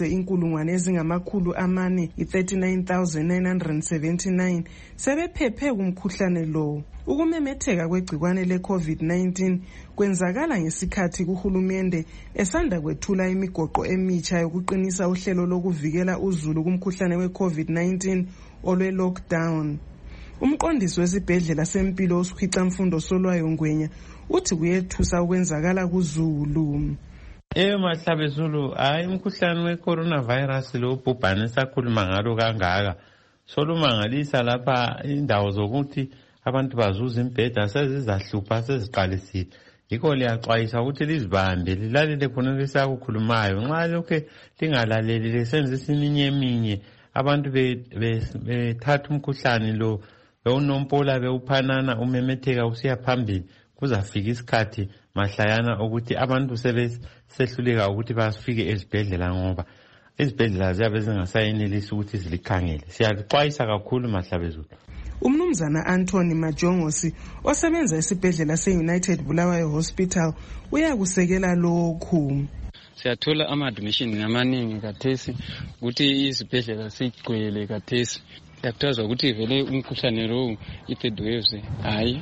439,979 sebephephe kumkhuhlane lo. Ukumemetheka kwegcikwane le-COVID-19 kwenzakala ngesikhathi kuhulumende esanda kwethula imigoqo emitsha yokuqinisa uhlelo lokuvikela uzulu kumkhuhlane we-COVID-19 olwe-lockdown. Umqondisi wesibhedlela sempilo uSikhwicamfundo Solwayo Ngwenya uthi kuyethusa ukwenzakala kuzulu. Mahlabe Zulu, hayi umkhuhlane we-coronavirus lo ubhubhane sakhuluma ngalo kangaka solumangalisa lapha indawo zokuthi abantu bazuza imbheda sezizahlupha seziqalisile. Yikho liyaxwayisa ukuthi lizibambe lilalele khona lesakukhulumayo. Nxa lokho lingalaleli lesenzisa eminye abantu bethatha umkhuhlane lo bewunompola bewuphanana umemetheka usiya phambili kuzafika isikhathi mahlayana ukuthi abantu sehluleka ukuthi bafike ezibhedlela ngoba izibhedlela ziyabe zingasayenelisi ukuthi zilikhangele. Siyaxwayisa kakhulu Mahlabe Zulu. Umnumzana Anthony Majongosi osebenza esibhedlela se-United Bulawayo Hospital uyakusekela lokhu. Siyathola ama-admission amaningi kathesi ukuthi izibhedlela sigcwele kathesi. Yakuthaza ukuthi vele umkhuhlane lo i-third wave hayi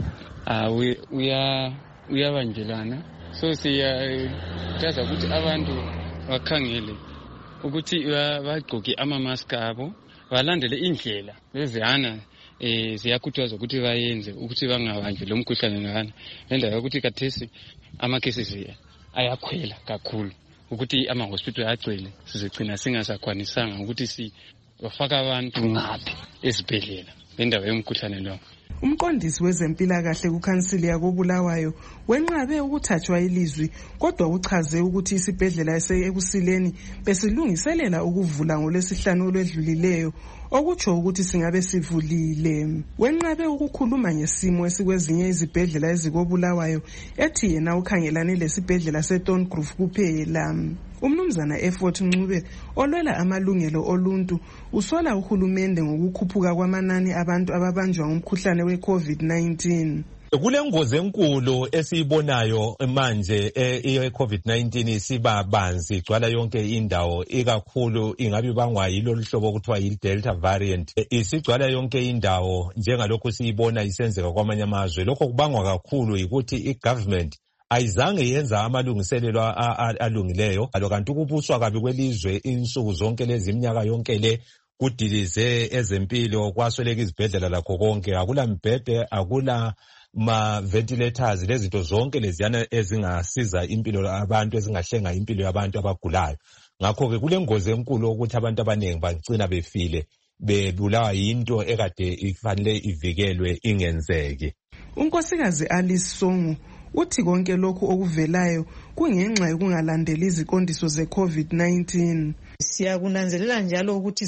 uyabanjelana. So siyathaza ukuthi abantu bakhangele ukuthi bagqoke ama-mask abo balandele indlela lezihana ziyakhuthazwa ukuthi bayenze ukuthi bangabanjwe lo mkhuhlane ngana. Ngendaba yokuthi kathesi ama-cases ayakhwela kakhulu ukuthi ama-hospital agcwele sizigcina singasakwanisanga ukuthi bafaka abantu ngaphi ezibhedlela ngendaba yomkhuhlane lo. Umqondisi wezempilakahle kukhansili yakobulawayo wenqabe ukuthathwa ilizwi kodwa uchaze ukuthi isibhedlela eSekusileni besilungiselela ukuvula ngoLwesihlanu olwedlulileyo okutsho ukuthi singabe sivulile. Wenqabe ukukhuluma ngesimo esikwezinye izibhedlela ezikobulawayo ethi yena ukhangelane lesibhedlela seTongrove kuphela. Umnumzana Effort Ncube olwela amalungelo oluntu usola uhulumende ngokukhuphuka kwamanani abantu ababanjwa ngumkhuhlane we-COVID-19. Kulengozi enkulu esiyibonayo manje i-COVID-19 isiba banzi igcwala yonke indawo, ikakhulu ingabe bangwa yilo hlobo okuthiwa yi-Delta variant. Isigcwala yonke indawo njengalokhu siyibona isenzeka kwamanye amazwe. Lokho kubangwa kakhulu yikuthi i-government ayizange yenza amalungiselelo alungileyo, kanti ukubuswa kabi kwelizwe insuku zonke lezi iminyaka yonke le kudilize ezempilo, kwasweleka izibhedlela lakho konke, akula mbhede, akula ma-ventilators, lezinto zonke leziyana ezingasiza impilo abantu, ezingahlenga impilo yabantu abagulayo. Ngakho-ke kulengozi enkulu ukuthi abantu abaningi bagcina befile bebulawa yinto ekade ifanele ivikelwe ingenzeki. Unkosikazi Alice Songo uthi konke lokhu okuvelayo kungenxa yokungalandeli iziqondiso ze-COVID-19. Siyakunanzelela njalo ukuthi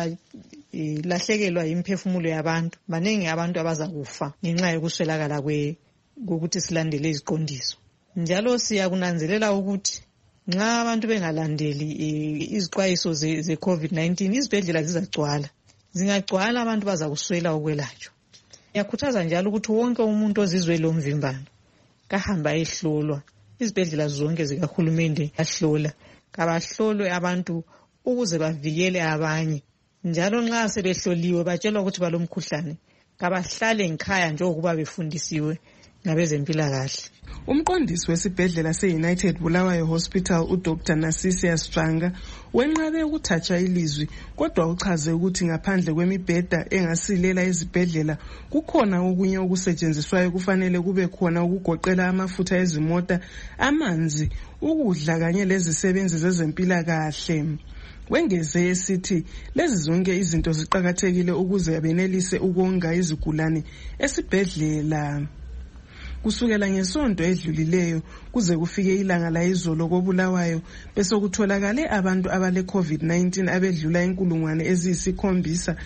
lahlekelwa imphefumulo yabantu. Baningi abantu abazakufa ngenxa yokuswelakala kokuthi silandele iziqondiso. Njalo siyakunanzelela ukuthi nxa abantu bengalandeli izixwayiso ze-COVID-19 izibhedlela zizagcwala. Zingagcwala abantu bazakuswela ukwelatshwa. Yakhuthaza njalo ukuthi wonke umuntu ozizwe lo mvimbano kahamba ehlolwa. Izibhedlela zonke zikahulumende ahlola. Kabahlolwe abantu ukuze bavikele abanye. Njalo nxa sebehloliwe batshelwa ukuthi balomkhuhlane kabahlale ngikhaya njengokuba befundisiwe ngabezempilakahle. Umqondisi wesibhedlela se-United Bulawayo Hospital uDr. Nasisia Stranga wenqabe ukuthatsha ilizwi, kodwa uchaze ukuthi ngaphandle kwemibheda engasilela ezibhedlela kukhona okunye okusetshenziswayo kufanele kube khona ukugoqela amafutha ezimota, amanzi, ukudla kanye lezisebenzi zezempilakahle. Wengeze esithi lezi zonke izinto ziqhakathekile ukuze benelise ukonga izigulane esibhedlela. Kusukela ngesonto edlulileyo kuze kufike ilanga la izolo koBulawayo bese kutholakale abantu abale COVID-19 abedlula inkulungwane eziyikhombisa,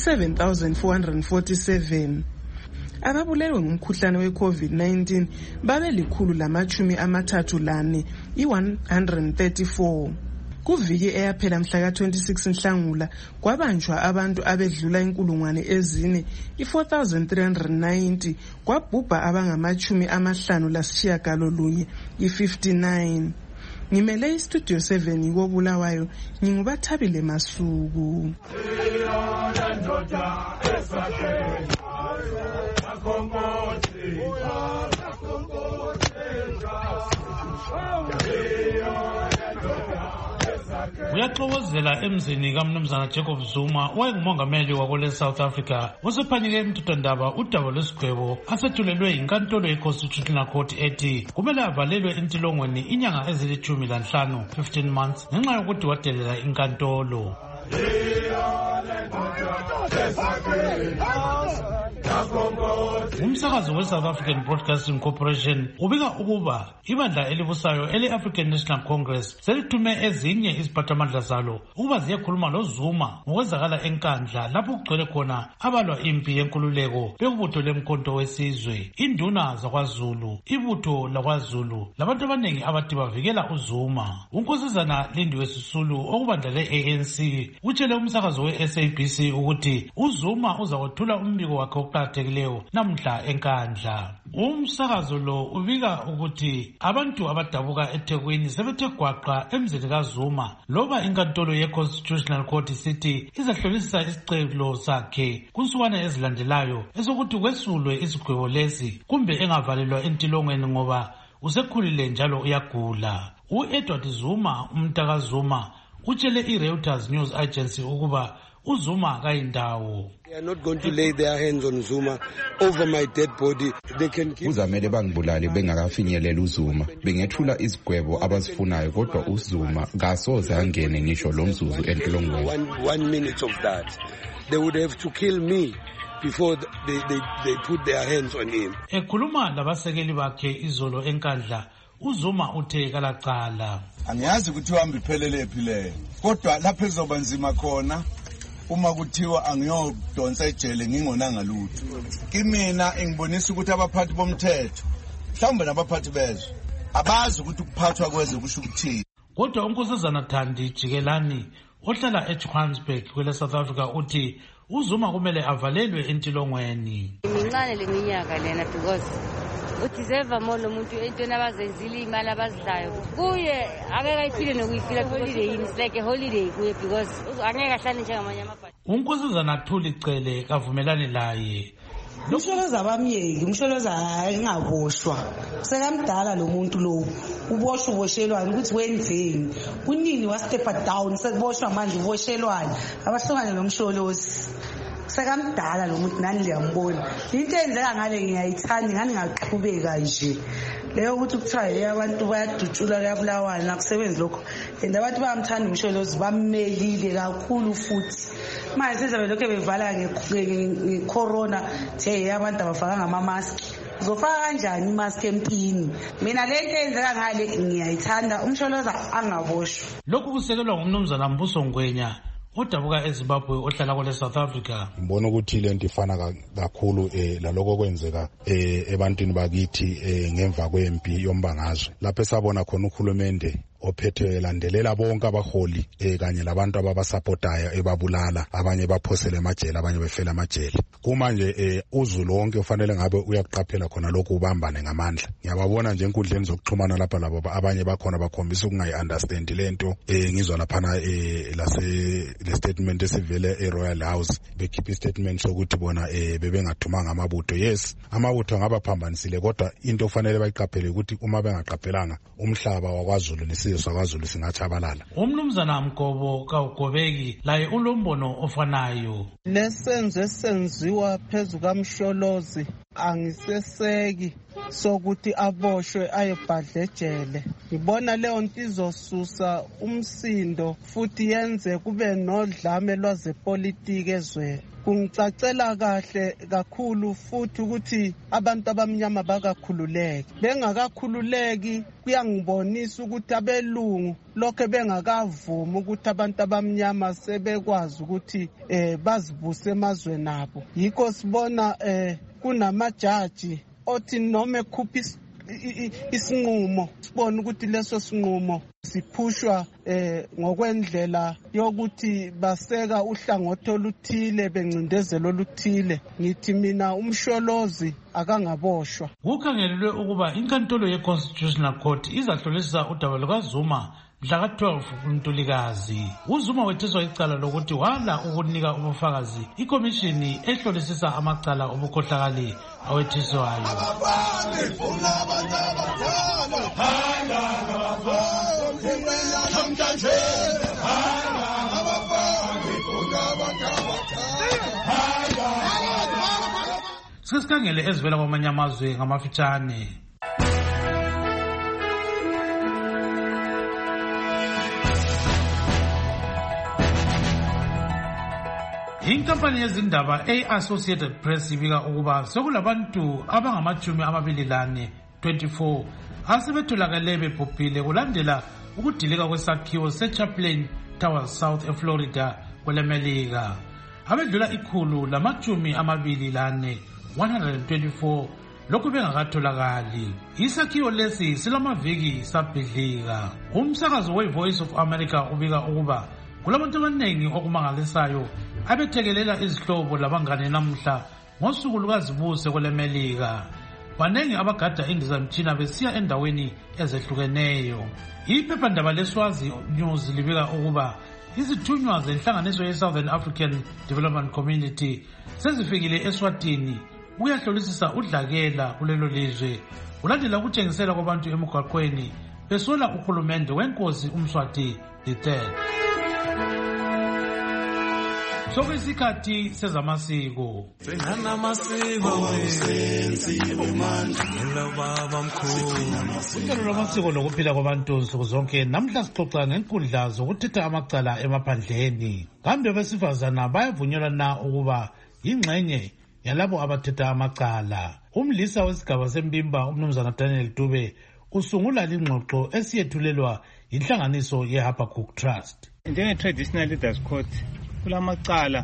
7,447. Ababulewe ngumkhuhlane we-COVID-19 babe 134, 134. Kuviki eyaphela mhla ka-26 Nhlangula kwabanjwa abantu abedlula inkulungwane ezine, 4,390, kwabhubha abangama-59, 59. Ngimele iStudio 7 koBulawayo, nginguBathabile Masuku. Uyaxokozela emzini kaMnumzana Jacob Zuma owayengumongameli wako South Africa osephanike emthethwandaba udaba lwesigwebo asethulelwe inkantolo ye-Constitutional Court ethi kumele avalelwe entilongweni inyanga ezili-15, 15 months, ngenxa yokuthi wadelela inkantolo. Umsakazo we-South African Broadcasting Corporation ubika ukuba ibandla elibusayo ele-African National Congress selithume ezinye iziphathamandla zalo ukuba ziyekhuluma loZuma ngokwenzakala enkandla lapho kugcwele khona abalwa impi yenkululeko bekubutho lemkhonto wesizwe, induna zakwaZulu, ibutho lakwaZulu, labantu abaningi abathi bavikela uZuma. Unkosazana Lindiwe Sisulu okubandla le-ANC utshele umsakazo we-SABC ukuthi uZuma uzakwethula umbiko wakhe oqakathekileyo namhla enkandla. Umsakazo lo ubika ukuthi abantu abadabuka eThekwini sebethe gwaqa emzini kaZuma loba inkantolo ye-Constitutional Court City izahlolisisa isicelo sakhe kunsukwana ezilandelayo esokuthi kwesulwe isigwebo lesi kumbe engavalelwa entilongweni ngoba usekhulile njalo uyagula. U-Edward Zuma, umntaka Zuma, utshele i-Reuters News Agency ukuba uZuma kayindawo. They are not going to lay their hands on Zuma over my dead body. They can keep... Uzamele bangibulali bengakafinyelela uZuma. Bengethula izigwebo abazifunayo kodwa uZuma kasoze angene ngisho lo mzuzu entilongweni. 1 minute of that. They would have to kill me before they put their hands on him. Ekhuluma labasekeli bakhe izolo enkandla, uZuma uthe kalaqala. Angiyazi ukuthi uhambe iphelele phile. Kodwa lapha ezoba nzima khona uma kuthiwa angiyodonsa ejele ngingonanga lutho. Kimina engibonisa ukuthi abaphathi bomthetho mhlawumbe nabaphathi bezwe abazi ukuthi ukuphathwa kweze kusho ukuthini. Kodwa uNkosazana Thandi Jikelani ohlala eJohannesburg kwele South Africa uthi uZuma kumele avalelwe entilongweni. Imincane leminyaka lena because uDisemba lo muntu entweni abazenzile imali abazidlayo kuye akeke ayiphile nokuyifila holiday yini like a holiday kuye because angeke ahlale njengamanye amabhadi. uNkosazana Thuli Cele kavumelani laye. Umsholoza bamyeki, umsholoza engaboshwa. Sekamdala lo muntu lo. Uboshwa uboshelwane ukuthi wenzeni. Kunini wa step down sekuboshwa manje uboshelwane. Abahlongane nomsholozi. Sekamdala lo muntu nani liyambona. Into enzeka ngale ngiyayithanda ngani ngaqhubeka nje. Leyo ukuthi kuthiwa abantu bayadutshula kuyabulawana nakusebenza lokho. And abantu bayamthanda umsholozi bammelile kakhulu futhi. Manje sizabe lokho bevala ngecorona the abantu abafaka ngama-mask uzofaka kanjani imask empini. Mina lento enzeka ngale ngiyayithanda umsholoza angaboshwa. Lokhu kusekelwa ngumnumzana Mbuso Ngwenya odabuka eZimbabwe ohlala kwele South Africa. Ngibona ukuthi lento ifana kakhulu laloko kwenzeka ebantwini bakithi ngemva kwempi yombangazwe lapho esabona khona ukhulumende ophethe landelela bonke abaholi kanye labantu ababasupportayo ebabulala abanye baphosela emajele abanye befela amajele. Kumanje uZulu wonke ufanele ngabe uyaqaphela khona lokho ubambane ngamandla. Ngiyababona nje enkundleni zokuxhumana lapha labo abanye bakhona bakhombisa ukungayi-understand lento ngizwa laphana le statement esivele eRoyal House bekhipha istatement sokuthi bona bebengathumanga amabutho. Yes, amabutho angabaphambanisile kodwa into ofanele bayiqaphele ukuthi uma bengaqaphelanga umhlaba wakwaZulu sakwaZulu singatshabalala. Umnumzana Mgobo kaUgobeki laye ulombono ofanayo. Lesenzo esenziwa phezu kaMsholozi angiseseki sokuthi aboshwe ayebhadle ejele. Ngibona leyo nto izosusa umsindo futhi yenze kube nodlame lwazepolitiki ezweni. Kungicacela kahle kakhulu futhi ukuthi abantu abamnyama bakakhululeki. Bengakakhululeki kuyangibonisa ukuthi abelungu lokho bengakavumi ukuthi abantu abamnyama sebekwazi ukuthi bazibuse emazweni abo. Yikho sibona kunamajaji othi noma ekhupha isinqumo sibona ukuthi leso sinqumo siphushwa ngokwendlela yokuthi baseka uhlangothi oluthile bencindezelo oluthile. Ngithi mina umsholozi akangaboshwa. Kukhangelelwe ukuba inkantolo ye-Constitutional Court izahlolisisa udaba lukaZuma mhla ka-12 kuNtulikazi. uZuma wetheswa icala lokuthi wala ukunika ubufakazi ikomishini ehlolisisa amacala obukhohlakali awethiswayo. Sesikhangele ezivela kwamanye amazwe ngamafitshane. Inkampani yezindaba Associated Press ibika ukuba sekulabantu abangama-24 asebetholakale bebhubhile kulandela ukudilika kwesakhiwo seChaplain Towers South eFlorida kwelemelika. Abedlula 124 lokhu bengakatholakali. Isakhiwo lesi silamaviki sabhidlika. Umsakazo we-Voice of America ubika ukuba kulabantu abaningi okumangalisayo abethekelela izihlobo labangane namhla ngosuku lukazibuse kwelemelika. Banengi abagada indizamtshina besiya endaweni ezehlukeneyo. Iphephandaba leSwazi News libika ukuba izithunywa zenhlanganiso ye-Southern African Development Community sezifikile eSwatini ukuyahlolisisa udlakela kulelo lizwe kulandela ukutshengisela kwabantu emgwaqweni besola uhulumende wenkosi uMswati III. Sokuyisikhathi sezamasiko. Uhlelo lwamasiko lokuphila kwabantu nsuku zonke namhla sixoxa ngenkundla zokuthetha amacala emaphandleni. Kambe abesifazana bayavunyelwa na ukuba yingxenye yalabo abathetha amacala? Umlisa wesigaba sempimba umnumzana Daniel Dube usungula lingxoxo esiyethulelwa inhlanganiso yeHabakkuk Trust. Njenge-Traditional Leaders Court kulamacala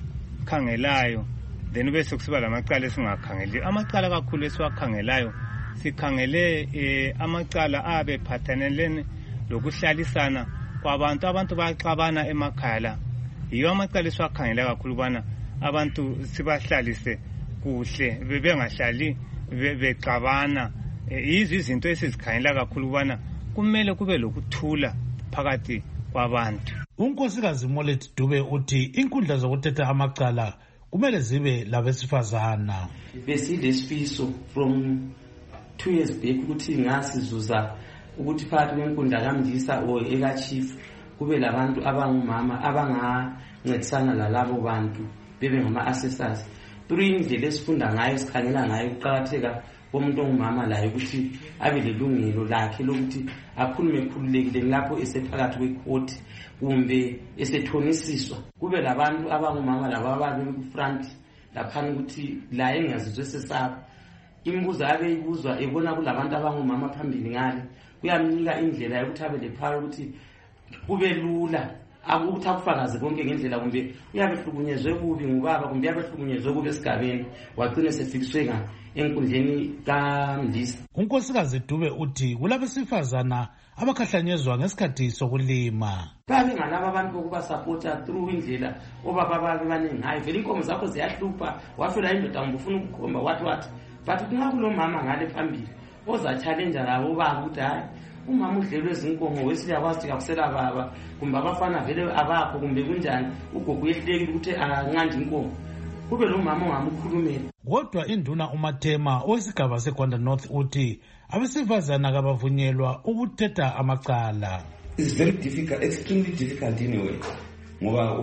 esiwakhangelayo then bese kusiba lamacala esingakhangeli. Amacala kakhulu esiwakhangelayo sikhangele amacala abe phathanelene lokuhlalisana kwabantu baxabana emakhaya la. Yiyo amacala esiwakhangela kakhulu bana abantu sibahlalise kuhle bebengahlali bexabana. Izinto esizikhangela kakhulu bana kumele kube lokuthula phakathi kwabantu. Unkosikazi Molet Dube uthi inkundla zokuthetha amacala kumele zibe labesifazana. Besilesifiso from 2 years back ukuthi ngasizuza ukuthi phakathi kwenkundla kaMdisa ekachief kube labantu abangumama abangancedisana lalabo bantu bebe ngama-assessors. Through indlela esifunda ngayo sikhangela ngayo ukuqakatheka komuntu ongumama laye ukuthi abe lelungelo lakhe lokuthi akhulume khululekile lapho esephakathi kwecourt kumbe esethonisiswa. Kube labantu abangumama laba ababe kufront laphana ukuthi la engazizwe sesaba. Imibuzo abe ibuzwa ebona kulabantu abangumama phambili ngale kuyamnika indlela yokuthi abe lephayo ukuthi kube lula ukuthi akufakaze konke ngendlela kumbe uyabe hlukunyezwe kubi ngubaba kumbe uyabe hlukunyezwe kubi esigabeni wagcina sefikiswe enkundleni kaMdisa. Unkosikazi Dube uthi kulabesifazana abakhahlanyezwa ngesikhathi sokulima. Babe ngalaba abantu bokuba supporta through indlela obaba babe baningi ngayo. Vele inkomo zakho ziyahlupha wafela indoda ngifuna ukukhomba wathi but kungakulo mama ngale phambili oza challenge labo baba ukuthi hayi umama udlelwe izinkomo wesiyakwazi kakusela baba kumbe abafana vele abakho kumbe kunjani ugogo uyehlekile ukuthi anqandi inkomo kube lo mama ongamkhulumela. Kodwa induna uMathema owesigaba seGwanda North uthi abesifazana kabavunyelwa ukuthetha amacala. It's very difficult, extremely difficult anyway. Ngoba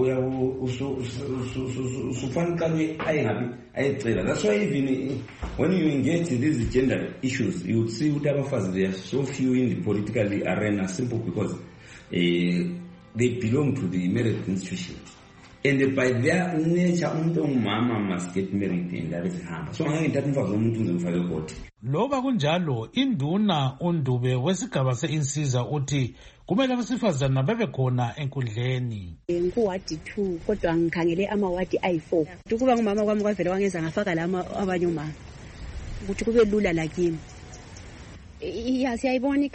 usufanele ayicela. That's why even when you engage in these gender issues, you would see what abafazi they are so few in the political arena simple because they belong to the marriage institution. And by their nature, mama must get married and that is hard. So I think that loba kunjalo induna uNdube wesigaba seInsiza uthi kumele abesifazana bebe khona enkundleni. Kuwadi 2 kodwa ngikhangele amawadi ayi4. Ukuba ngumama kwami kwavela wangeza ngafaka lama abanye umama. Ukuthi kube lula la kimi. Siyayibona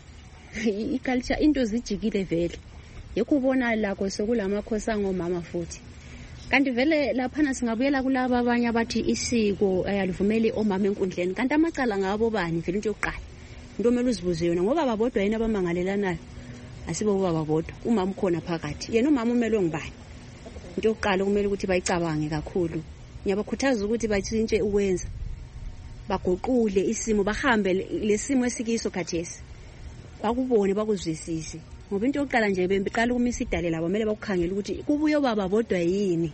iculture into zijikile vele. Yekubona lakho sekulamakhosi angomama futhi. Kanti vele laphana singabuyela kulabo abanye abathi isiko ayalivumeli omama enkundleni. Kanti amacala ngabo bani vele into yokuqala. Into omele uzibuze yona ngoba babodwa yena abamangalelanayo. Asibo baba bodwa umama ukhona phakathi. Yena umama umele ngubani? Into yokuqala kumele ukuthi bayicabange kakhulu. Ngiyabakhuthaza ukuthi bathintshe ukwenza. Bagoqule isimo bahambe lesimo esikiso khathesi. Bakubone bakuzwisise. Ngoba into yokuqala nje beqala ukumisa idale labo kumele bakukhangela ukuthi kubuye baba bodwa yini.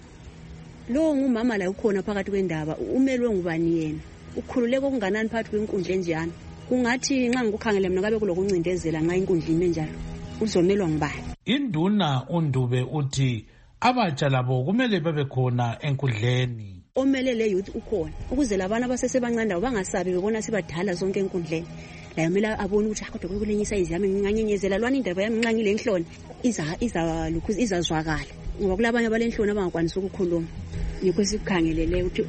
Lo ngumama la ukhona phakathi kwendaba umelwe ngubani yena. Ukhululeke okunganani phakathi kwenkundla enjani. Kungathi nxa ngikukhangela mina kabe kulokuncindezela nxa inkundleni enjalo. Uzomelwa ngubani? Induna uNdube uthi abatsha labo kumele bebe khona enkundleni. Omelele youth ukhona ukuze labana abasesebancane bangasabi bebona sibadala zonke enkundleni. La yomela abona ukuthi kodwa kulenyisa iziyami nginganyenyezela lwana indaba yami nqangile enhloni iza lukhuza izazwakala ngoba kulabanye abalenhloni abangakwanisa ukukhuluma. Yikho sikukhangelele ukuthi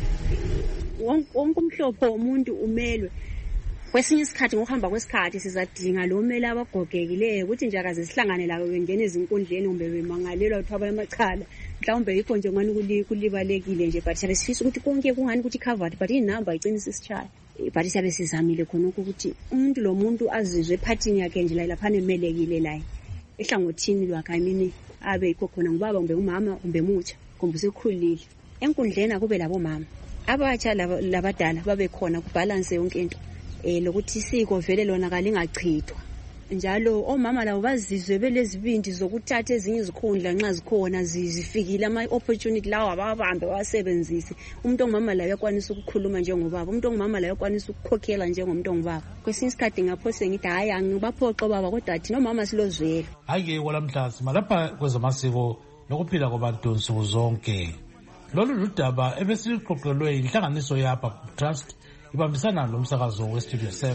wonke umhlopho umuntu umelwe. Kwesinye isikhathi ngokuhamba kwesikhathi sizadinga lo mele abagogekileyo ukuthi nje akaze sihlangane lawo bengena ezinkundleni kumbe bemangalelwa ukuthi abayamachala mhlawumbe yikho nje ngani kulibalekile nje but sifisa ukuthi konke kungani ukuthi covered but inamba iqinisa isitshaya. But siyabe sizamile khona ukuthi umuntu lo muntu azizwe ephathini yakhe nje la laphana emelekile la ehlangothini lwakhe imini abe yikho khona ngubaba kumbe umama kumbe mutsha kumbe usekhulile enkundleni akube labo mama abatsha labadala babe khona kubalance yonke into lokuthi isiko vele lona kalingachithwa njalo omama labo bazizwe belezibindi zokuthatha ezinye izikhundla nxa zikhona zifikile ama opportunity lawo ababambe wasebenzise umuntu ongumama la yakwanisa ukukhuluma njengobaba umuntu ongumama la yakwanisa ukukhokhela njengomuntu ongubaba kwesinye isikhathi ngaphose ngithi hayi angibaphoqa baba kodwa thina omama silozwela ake kwalamhlazi malapha kwezamasiko nokuphila kwabantu nsuku zonke lolu ludaba ebesiqoqelwe inhlanganiso yapha Trust ibambisana lomsakazo weStudio 7.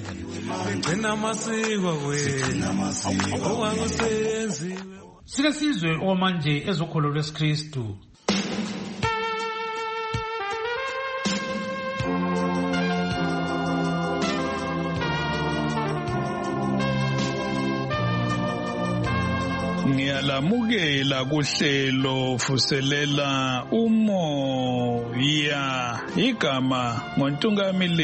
Sike sizwe omanje ezokholo lwesikristu. Ngiyalamukela kuhlelo vuselela umoya igama ngoNtungamili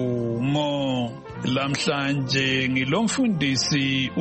Nkomo. Lamhlanje ngilomfundisi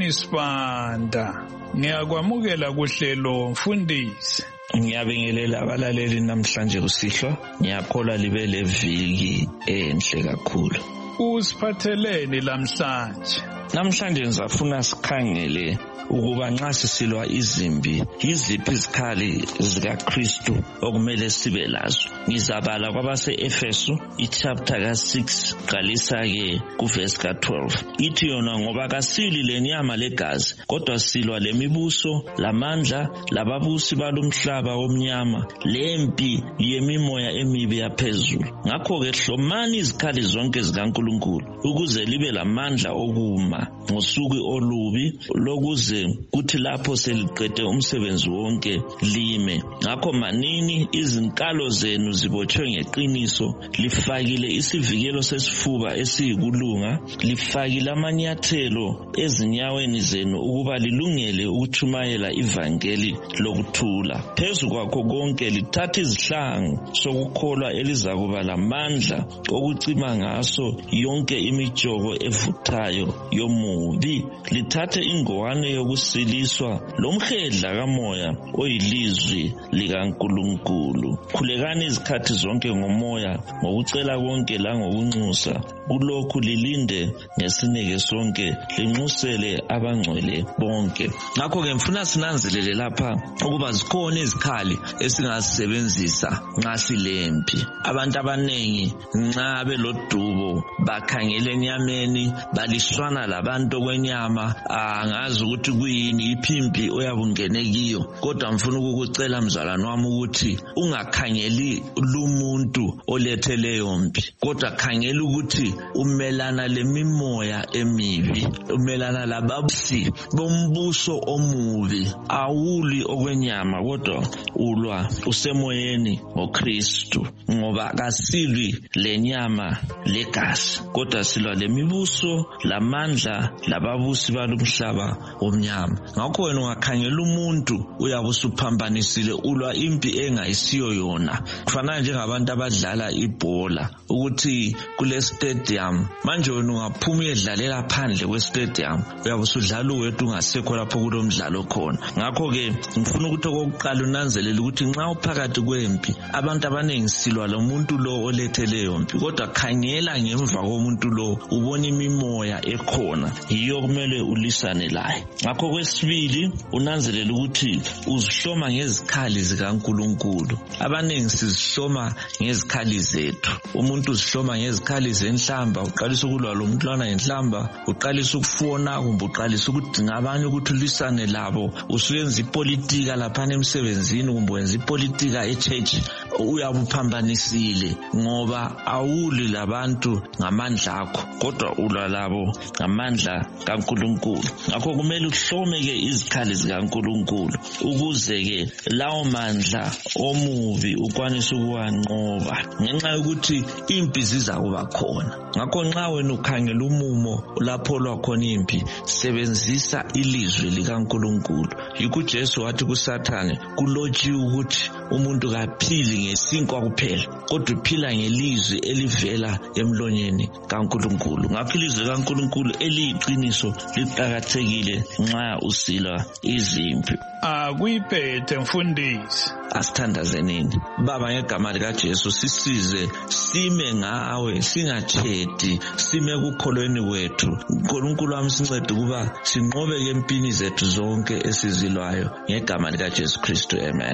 uSenisibanda. Ngiyakwamukela kuhlelo mfundisi. Ngiyabingelela abalaleli namhlanje kusihlwa. Ngiyakholwa libe leviki enhle kakhulu. Usiphatheleni lamhlanje? Namhlanje ngizafuna sikhangele ukuba nxa sisilwa izimpi yiziphi izikhali zikaKristu okumele sibe lazo. Ngizabala kwabase-Efesu ichapter ka-6 qalisa-ke kuverse ka-12. Ithi yona ngoba kasili lenyama legazi kodwa silwa lemibuso, lamandla, lababusi balomhlaba womnyama, lempi yemimoya emibi yaphezulu. Ngakho-ke hlomani izikhali zonke zikaNkulunkulu ukuze libe lamandla okuma ngosuku olubi lokuze kuthi lapho seliqede umsebenzi wonke lime. Ngakho manini izinkalo zenu zibotshwe ngeqiniso, lifakile isivikelo sesifuba esiyikulunga, lifakile amanyathelo ezinyaweni zenu ukuba lilungele ukutshumayela ivangeli lokuthula. Phezu kwakho konke lithathe izihlangu sokukholwa elizakuba lamandla okucima ngaso yonke imijoko evuthayo yomubi. Lithathe ingwane yokusiliswa lomhedla kamoya oyilizwi likaNkulunkulu. Khulekani izikhathi zonke ngomoya, ngokucela konke langokunxusa. Kulokhu lilinde ngesineke sonke, linxusele abangcwele bonke. Ngakho-ke mfuna sinanzelele lapha ukuba zikhona izikhali esingazisebenzisa nxa silempi. Abantu abanengi nxa belodubo bakhangele enyameni, balishwana labantu okwenyama, angazi ukuthi kuyini iphimbi oyabungene kiyo. Kodwa mfuna ukukucela mzalwane wami ukuthi ungakhangeli lumuntu olethe leyo mpi, kodwa khangela ukuthi umelana lemimoya emibi, umelana lababusi bombuso omubi. Awuli okwenyama kodwa ulwa usemoyeni ngoKristu, ngoba kasilwi lenyama legazi kodwa silwa lemibuso, lamandla, lababusi balomhlaba womnyama. Ngakho wena ungakhangela umuntu uyabe usuphambanisile, ulwa impi engayisiyo yona. Kufana njengabantu abadlala ibhola ukuthi kule stadium, manje wena ungaphuma uyedlalela phandle kwe-stadium uyabe usudlala uwedwa ungasekho lapho kulo mdlalo khona. Ngakho-ke ngifuna ukuthi okokuqala unanzelele ukuthi nxa uphakathi kwempi, abantu abanengi silwa lo muntu lo olethe leyo mpi, kodwa khangela ngemva komuntu lo ubona imimoya ekhona, yiyo kumele ulisane layo. Ngakho kwesibili unanzelele ukuthi uzihloma ngezikhali zikaNkulunkulu. Abanengi sizihloma ngezikhali zethu. Umuntu uzihloma ngezikhali zenhlamba, uqalisa ukulwa lo mntwana ngenhlamba, uqalisa ukufona kumbe uqalisa ukudinga abanye ukuthi ulisane labo. Usuyenza ipolitika laphana emsebenzini kumbe wenza ipolitika e-church, uyabe uphambanisile ngoba awuli labantu ngamandla akho kodwa ulwa labo ngamandla kaNkulunkulu. Ngakho kumele uhlome-ke izikhali zikaNkulunkulu ukuze-ke lawo mandla omubi ukwanise ukuwanqoba, ngenxa yokuthi impi ziza kuba khona. Ngakho nxa wena ukhangela umumo lapho lwakhona impi, sebenzisa ilizwi likaNkulunkulu. Yikho uJesu wathi kuSathane, kulotshiwe ukuthi umuntu kaphili ngesinkwa kuphela kodwa uphila ngelizwi elivela emlonyeni kaNkulunkulu. Ngakho ilizwi likaNkulunkulu eliyiqiniso liqakathekile nxa usilwa izimpi. Akuyiphethe mfundisi. Asithandazenini. Baba, ngegama likaJesu sisize sime ngawe, singatshedi, sime kukholweni kwethu. uNkulunkulu wami sincede ukuba sinqobeke empini zethu zonke esizilwayo ngegama likaJesu Kristu, amen.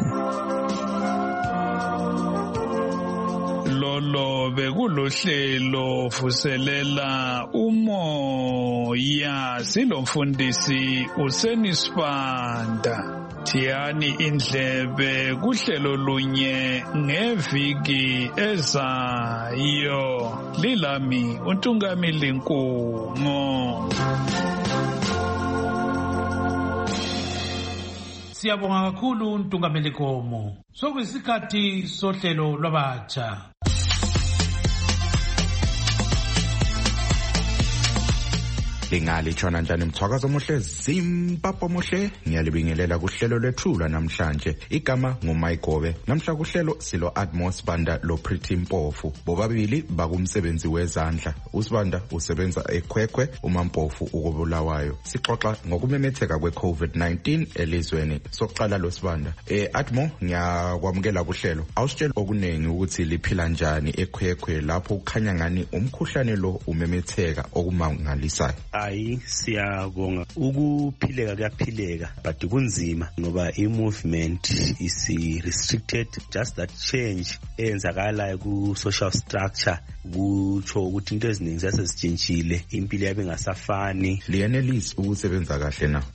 Lolo bekulohlelo vuselela umoya, silomfundisi uSenisibanda. Thiyani indlebe kuhlelo lunye ngeviki ezayo. Lilami uNtungamili Nkomo. Siyabonga kakhulu uNtungamili Nkomo. Sokuyisikhathi sohlelo lwabatsha. lingali tshona njani mthwakazo omuhle Zimbabwe omuhle ngiyalibingelela kuhlelo lwethula namhlanje igama nguMayigobe namhla kuhlelo silo Admos Banda lo Pretty Mpofu bobabili bakumsebenzi wezandla uSibanda usebenza eKhwekhwe uMampofu ukubulawayo sixoxa ngokumemetheka kweCovid-19 elizweni soqala lo Sibanda Admo ngiyakwamukela kuhlelo awusitshela okunengi ukuthi liphila njani eKhwekhwe lapho kukhanya ngani umkhuhlane lo umemetheka okumangalisayo hayi siyabonga ukuphileka kuyaphileka but kunzima ngoba i-movement is restricted just that change eyenzakala ku-social structure kutsho ukuthi into eziningi sesezitshintshile impilo yabe ngasafani liyenelisi ukusebenza kahle na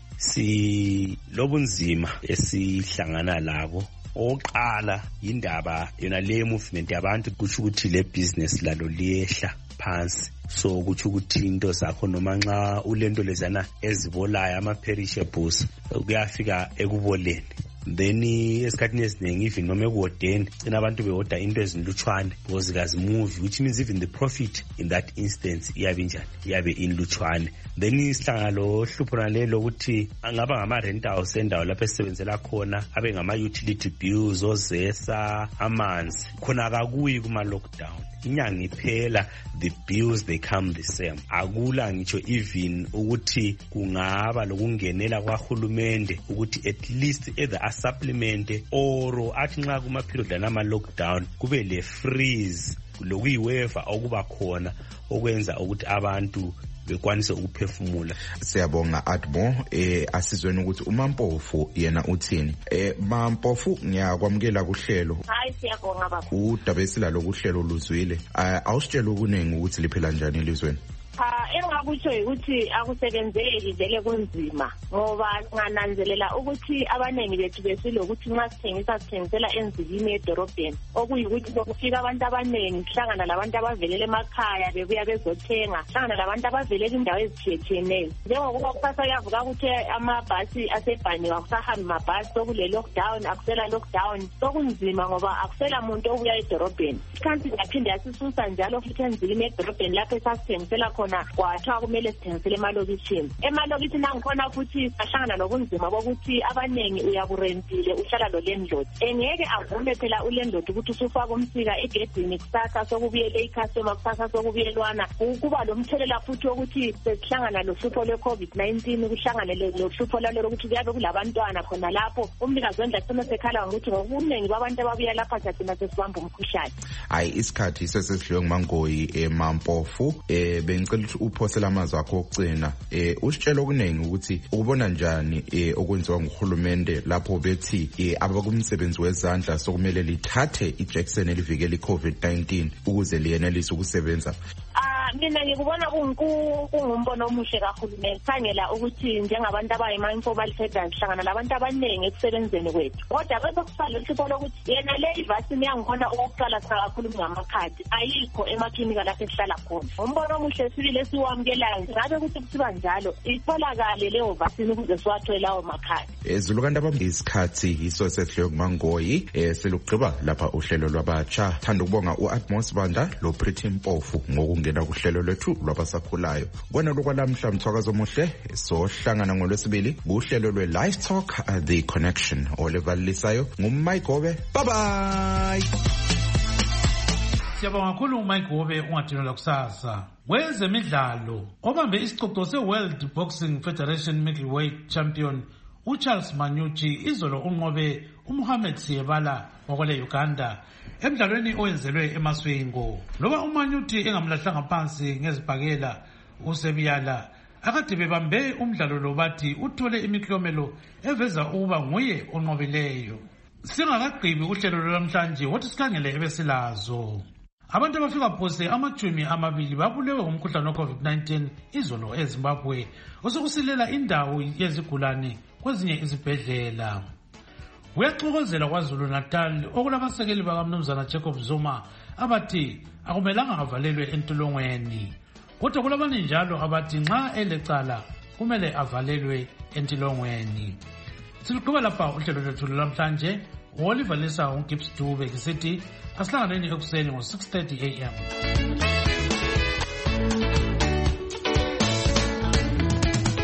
lobunzima esihlangana labo oqala indaba yona le movement yabantu kutsho ukuthi le business lalo liyehla phansi so kutsho ukuthi into zakho noma nxa ulento lezana ezibolayo ama-perishables kuyafika ekuboleni then esikhathini esiningi even noma ekuwodeni cina abantu bewoda into ezinlutshwane because kazimuvi which means even the profit in that instance iyabe njani iyabe inlutshwane then isihlangana lo hlupho nalelo ukuthi angaba ngama-rent house endawo lapho esisebenzela khona abe ngama-utility bills ozesa amanzi khona kakuyi kuma-lockdown inyanga iphela the bills they come the same akula ngitsho even ukuthi kungaba lokungenela kwahulumende ukuthi at least either supplement or athi nxa kuma-period lanama-lockdown kube le-freeze lokuyi-waiver okuba khona okwenza ukuthi abantu bekwanise ukuphefumula siyabonga Admo asizweni ukuthi uMampofu yena uthini Mampofu ngiyakwamukela kuhlelo hayi siyabonga baba udaba esilalo kuhlelo luzwile awusitshela ukuningi ukuthi liphela njani elizweni engakutsho ukuthi akusebenzeki vele kunzima ngoba ngananzelela ukuthi abanengi bethu besilokuthi nxa sithengisela enzikini edorobheni okuyikuthi sokufika abantu abanengi sihlangana labantu abavelela emakhaya bebuya bezothenga sihlangana labantu abavelela indawo ezitshiyetshiyeneyo njengokuba kusasa kuyavuka ukuthi amabhasi asebhaniwe akusahambi mabhasi sokule lockdown akusela lockdown sokunzima ngoba akusela muntu obuya edorobheni kanti yaphinde yasisusa njalo futhi enzikini edorobheni lapho esasithengisela khona kwathiwa kumele sithengisele emalokishini angikhona futhi sahlangana nobunzima bokuthi abanengi uyaburentile uhlala lo landlord engeke avume phela ulandlord ukuthi usufaka umsika egedini kusasa sokubuyele icustomer kusasa sokubuyelwana kuba lomthelela futhi wokuthi sesihlangana lohlupho lwe-COVID-19 kuhlangane lohlupho lalo ukuthi kuyabe kulabantwana khona lapho umnikazi wendlu asena sekhala ngokuthi ngobuningi babantu ababuya lapha sagcina sesibamba umkhuhlane hayi isikhathi sesesidliwe nguMangoyi eMampofu bengicela ukuthi uphosela amazwi akho okugcina usitshela okuningi ukuthi ukubona njani okwenziwa nguhulumende lapho bethi abakumsebenzi wezandla sokumele lithathe iJackson elivikela iCovid-19 ukuze liyenelise ukusebenza mina ngikubona kungumbono omuhle kahulumeni khangela ukuthi njengabantu abayima-informal traders sihlangana labantu abaningi ekusebenzeni kwethu kodwa bese kusale uhlupho lokuthi yena le ivasini yangikhona okokuqala singakakhulumi ngamakhadi ayikho emaklinika lapho esihlala khona umbono omuhle sibili esiwamukelayo ngabe ukuthi kusiba njalo itholakale leyo vasini ukuze siwathole lawo makhadi zulukanti abambe isikhathi yiso sesidliwe nguMangoyi selugqiba lapha uhlelo lwabatsha thanda ukubonga u-Admos Banda lo Pretty Mpofu ngokungena uhlelo lwethu lwabasakhulayo kona lokwalamhla mthwakazo omuhle sohlangana ngolwesibili kuhlelo lwe-Live Talk The Connection olevalisayo nguMayigobe bye bye siyabonga kakhulu uMayigobe ungadinelwa kusasa kwezemidlalo obambe isicoco se-World Boxing Federation middleweight champion uCharles Manyuchi izolo unqobe uMohamed Siyebala wakwele Uganda emdlalweni owenzelwe eMaswingo loba uManyuchi engamlahlanga phansi ngezibhakela uSebiyala akade bebambe umdlalo lo bathi uthole imiklomelo eveza ukuba nguye onqobileyo singakagqibi uhlelo lwamhlanje wothi sikhangele ebesilazo abantu abafika phose amachumi amabili babulewe ngumkhuhlane we-COVID-19 izolo eZimbabwe osokusilela indawo yezigulane kwezinye izibhedlela kuyaxokozela kwaZulu Natal okulabasekeli bakamnumzana Jacob Zuma abathi akumelanga avalelwe entolongweni kodwa kulabanye njalo abathi nxa elecala kumele avalelwe entolongweni siluqhuba lapha uhlelo lwethu lamhlanje Oliver Lisa uGibbs Dube ngisithi asihlanganeni ekuseni ngo 6:30 AM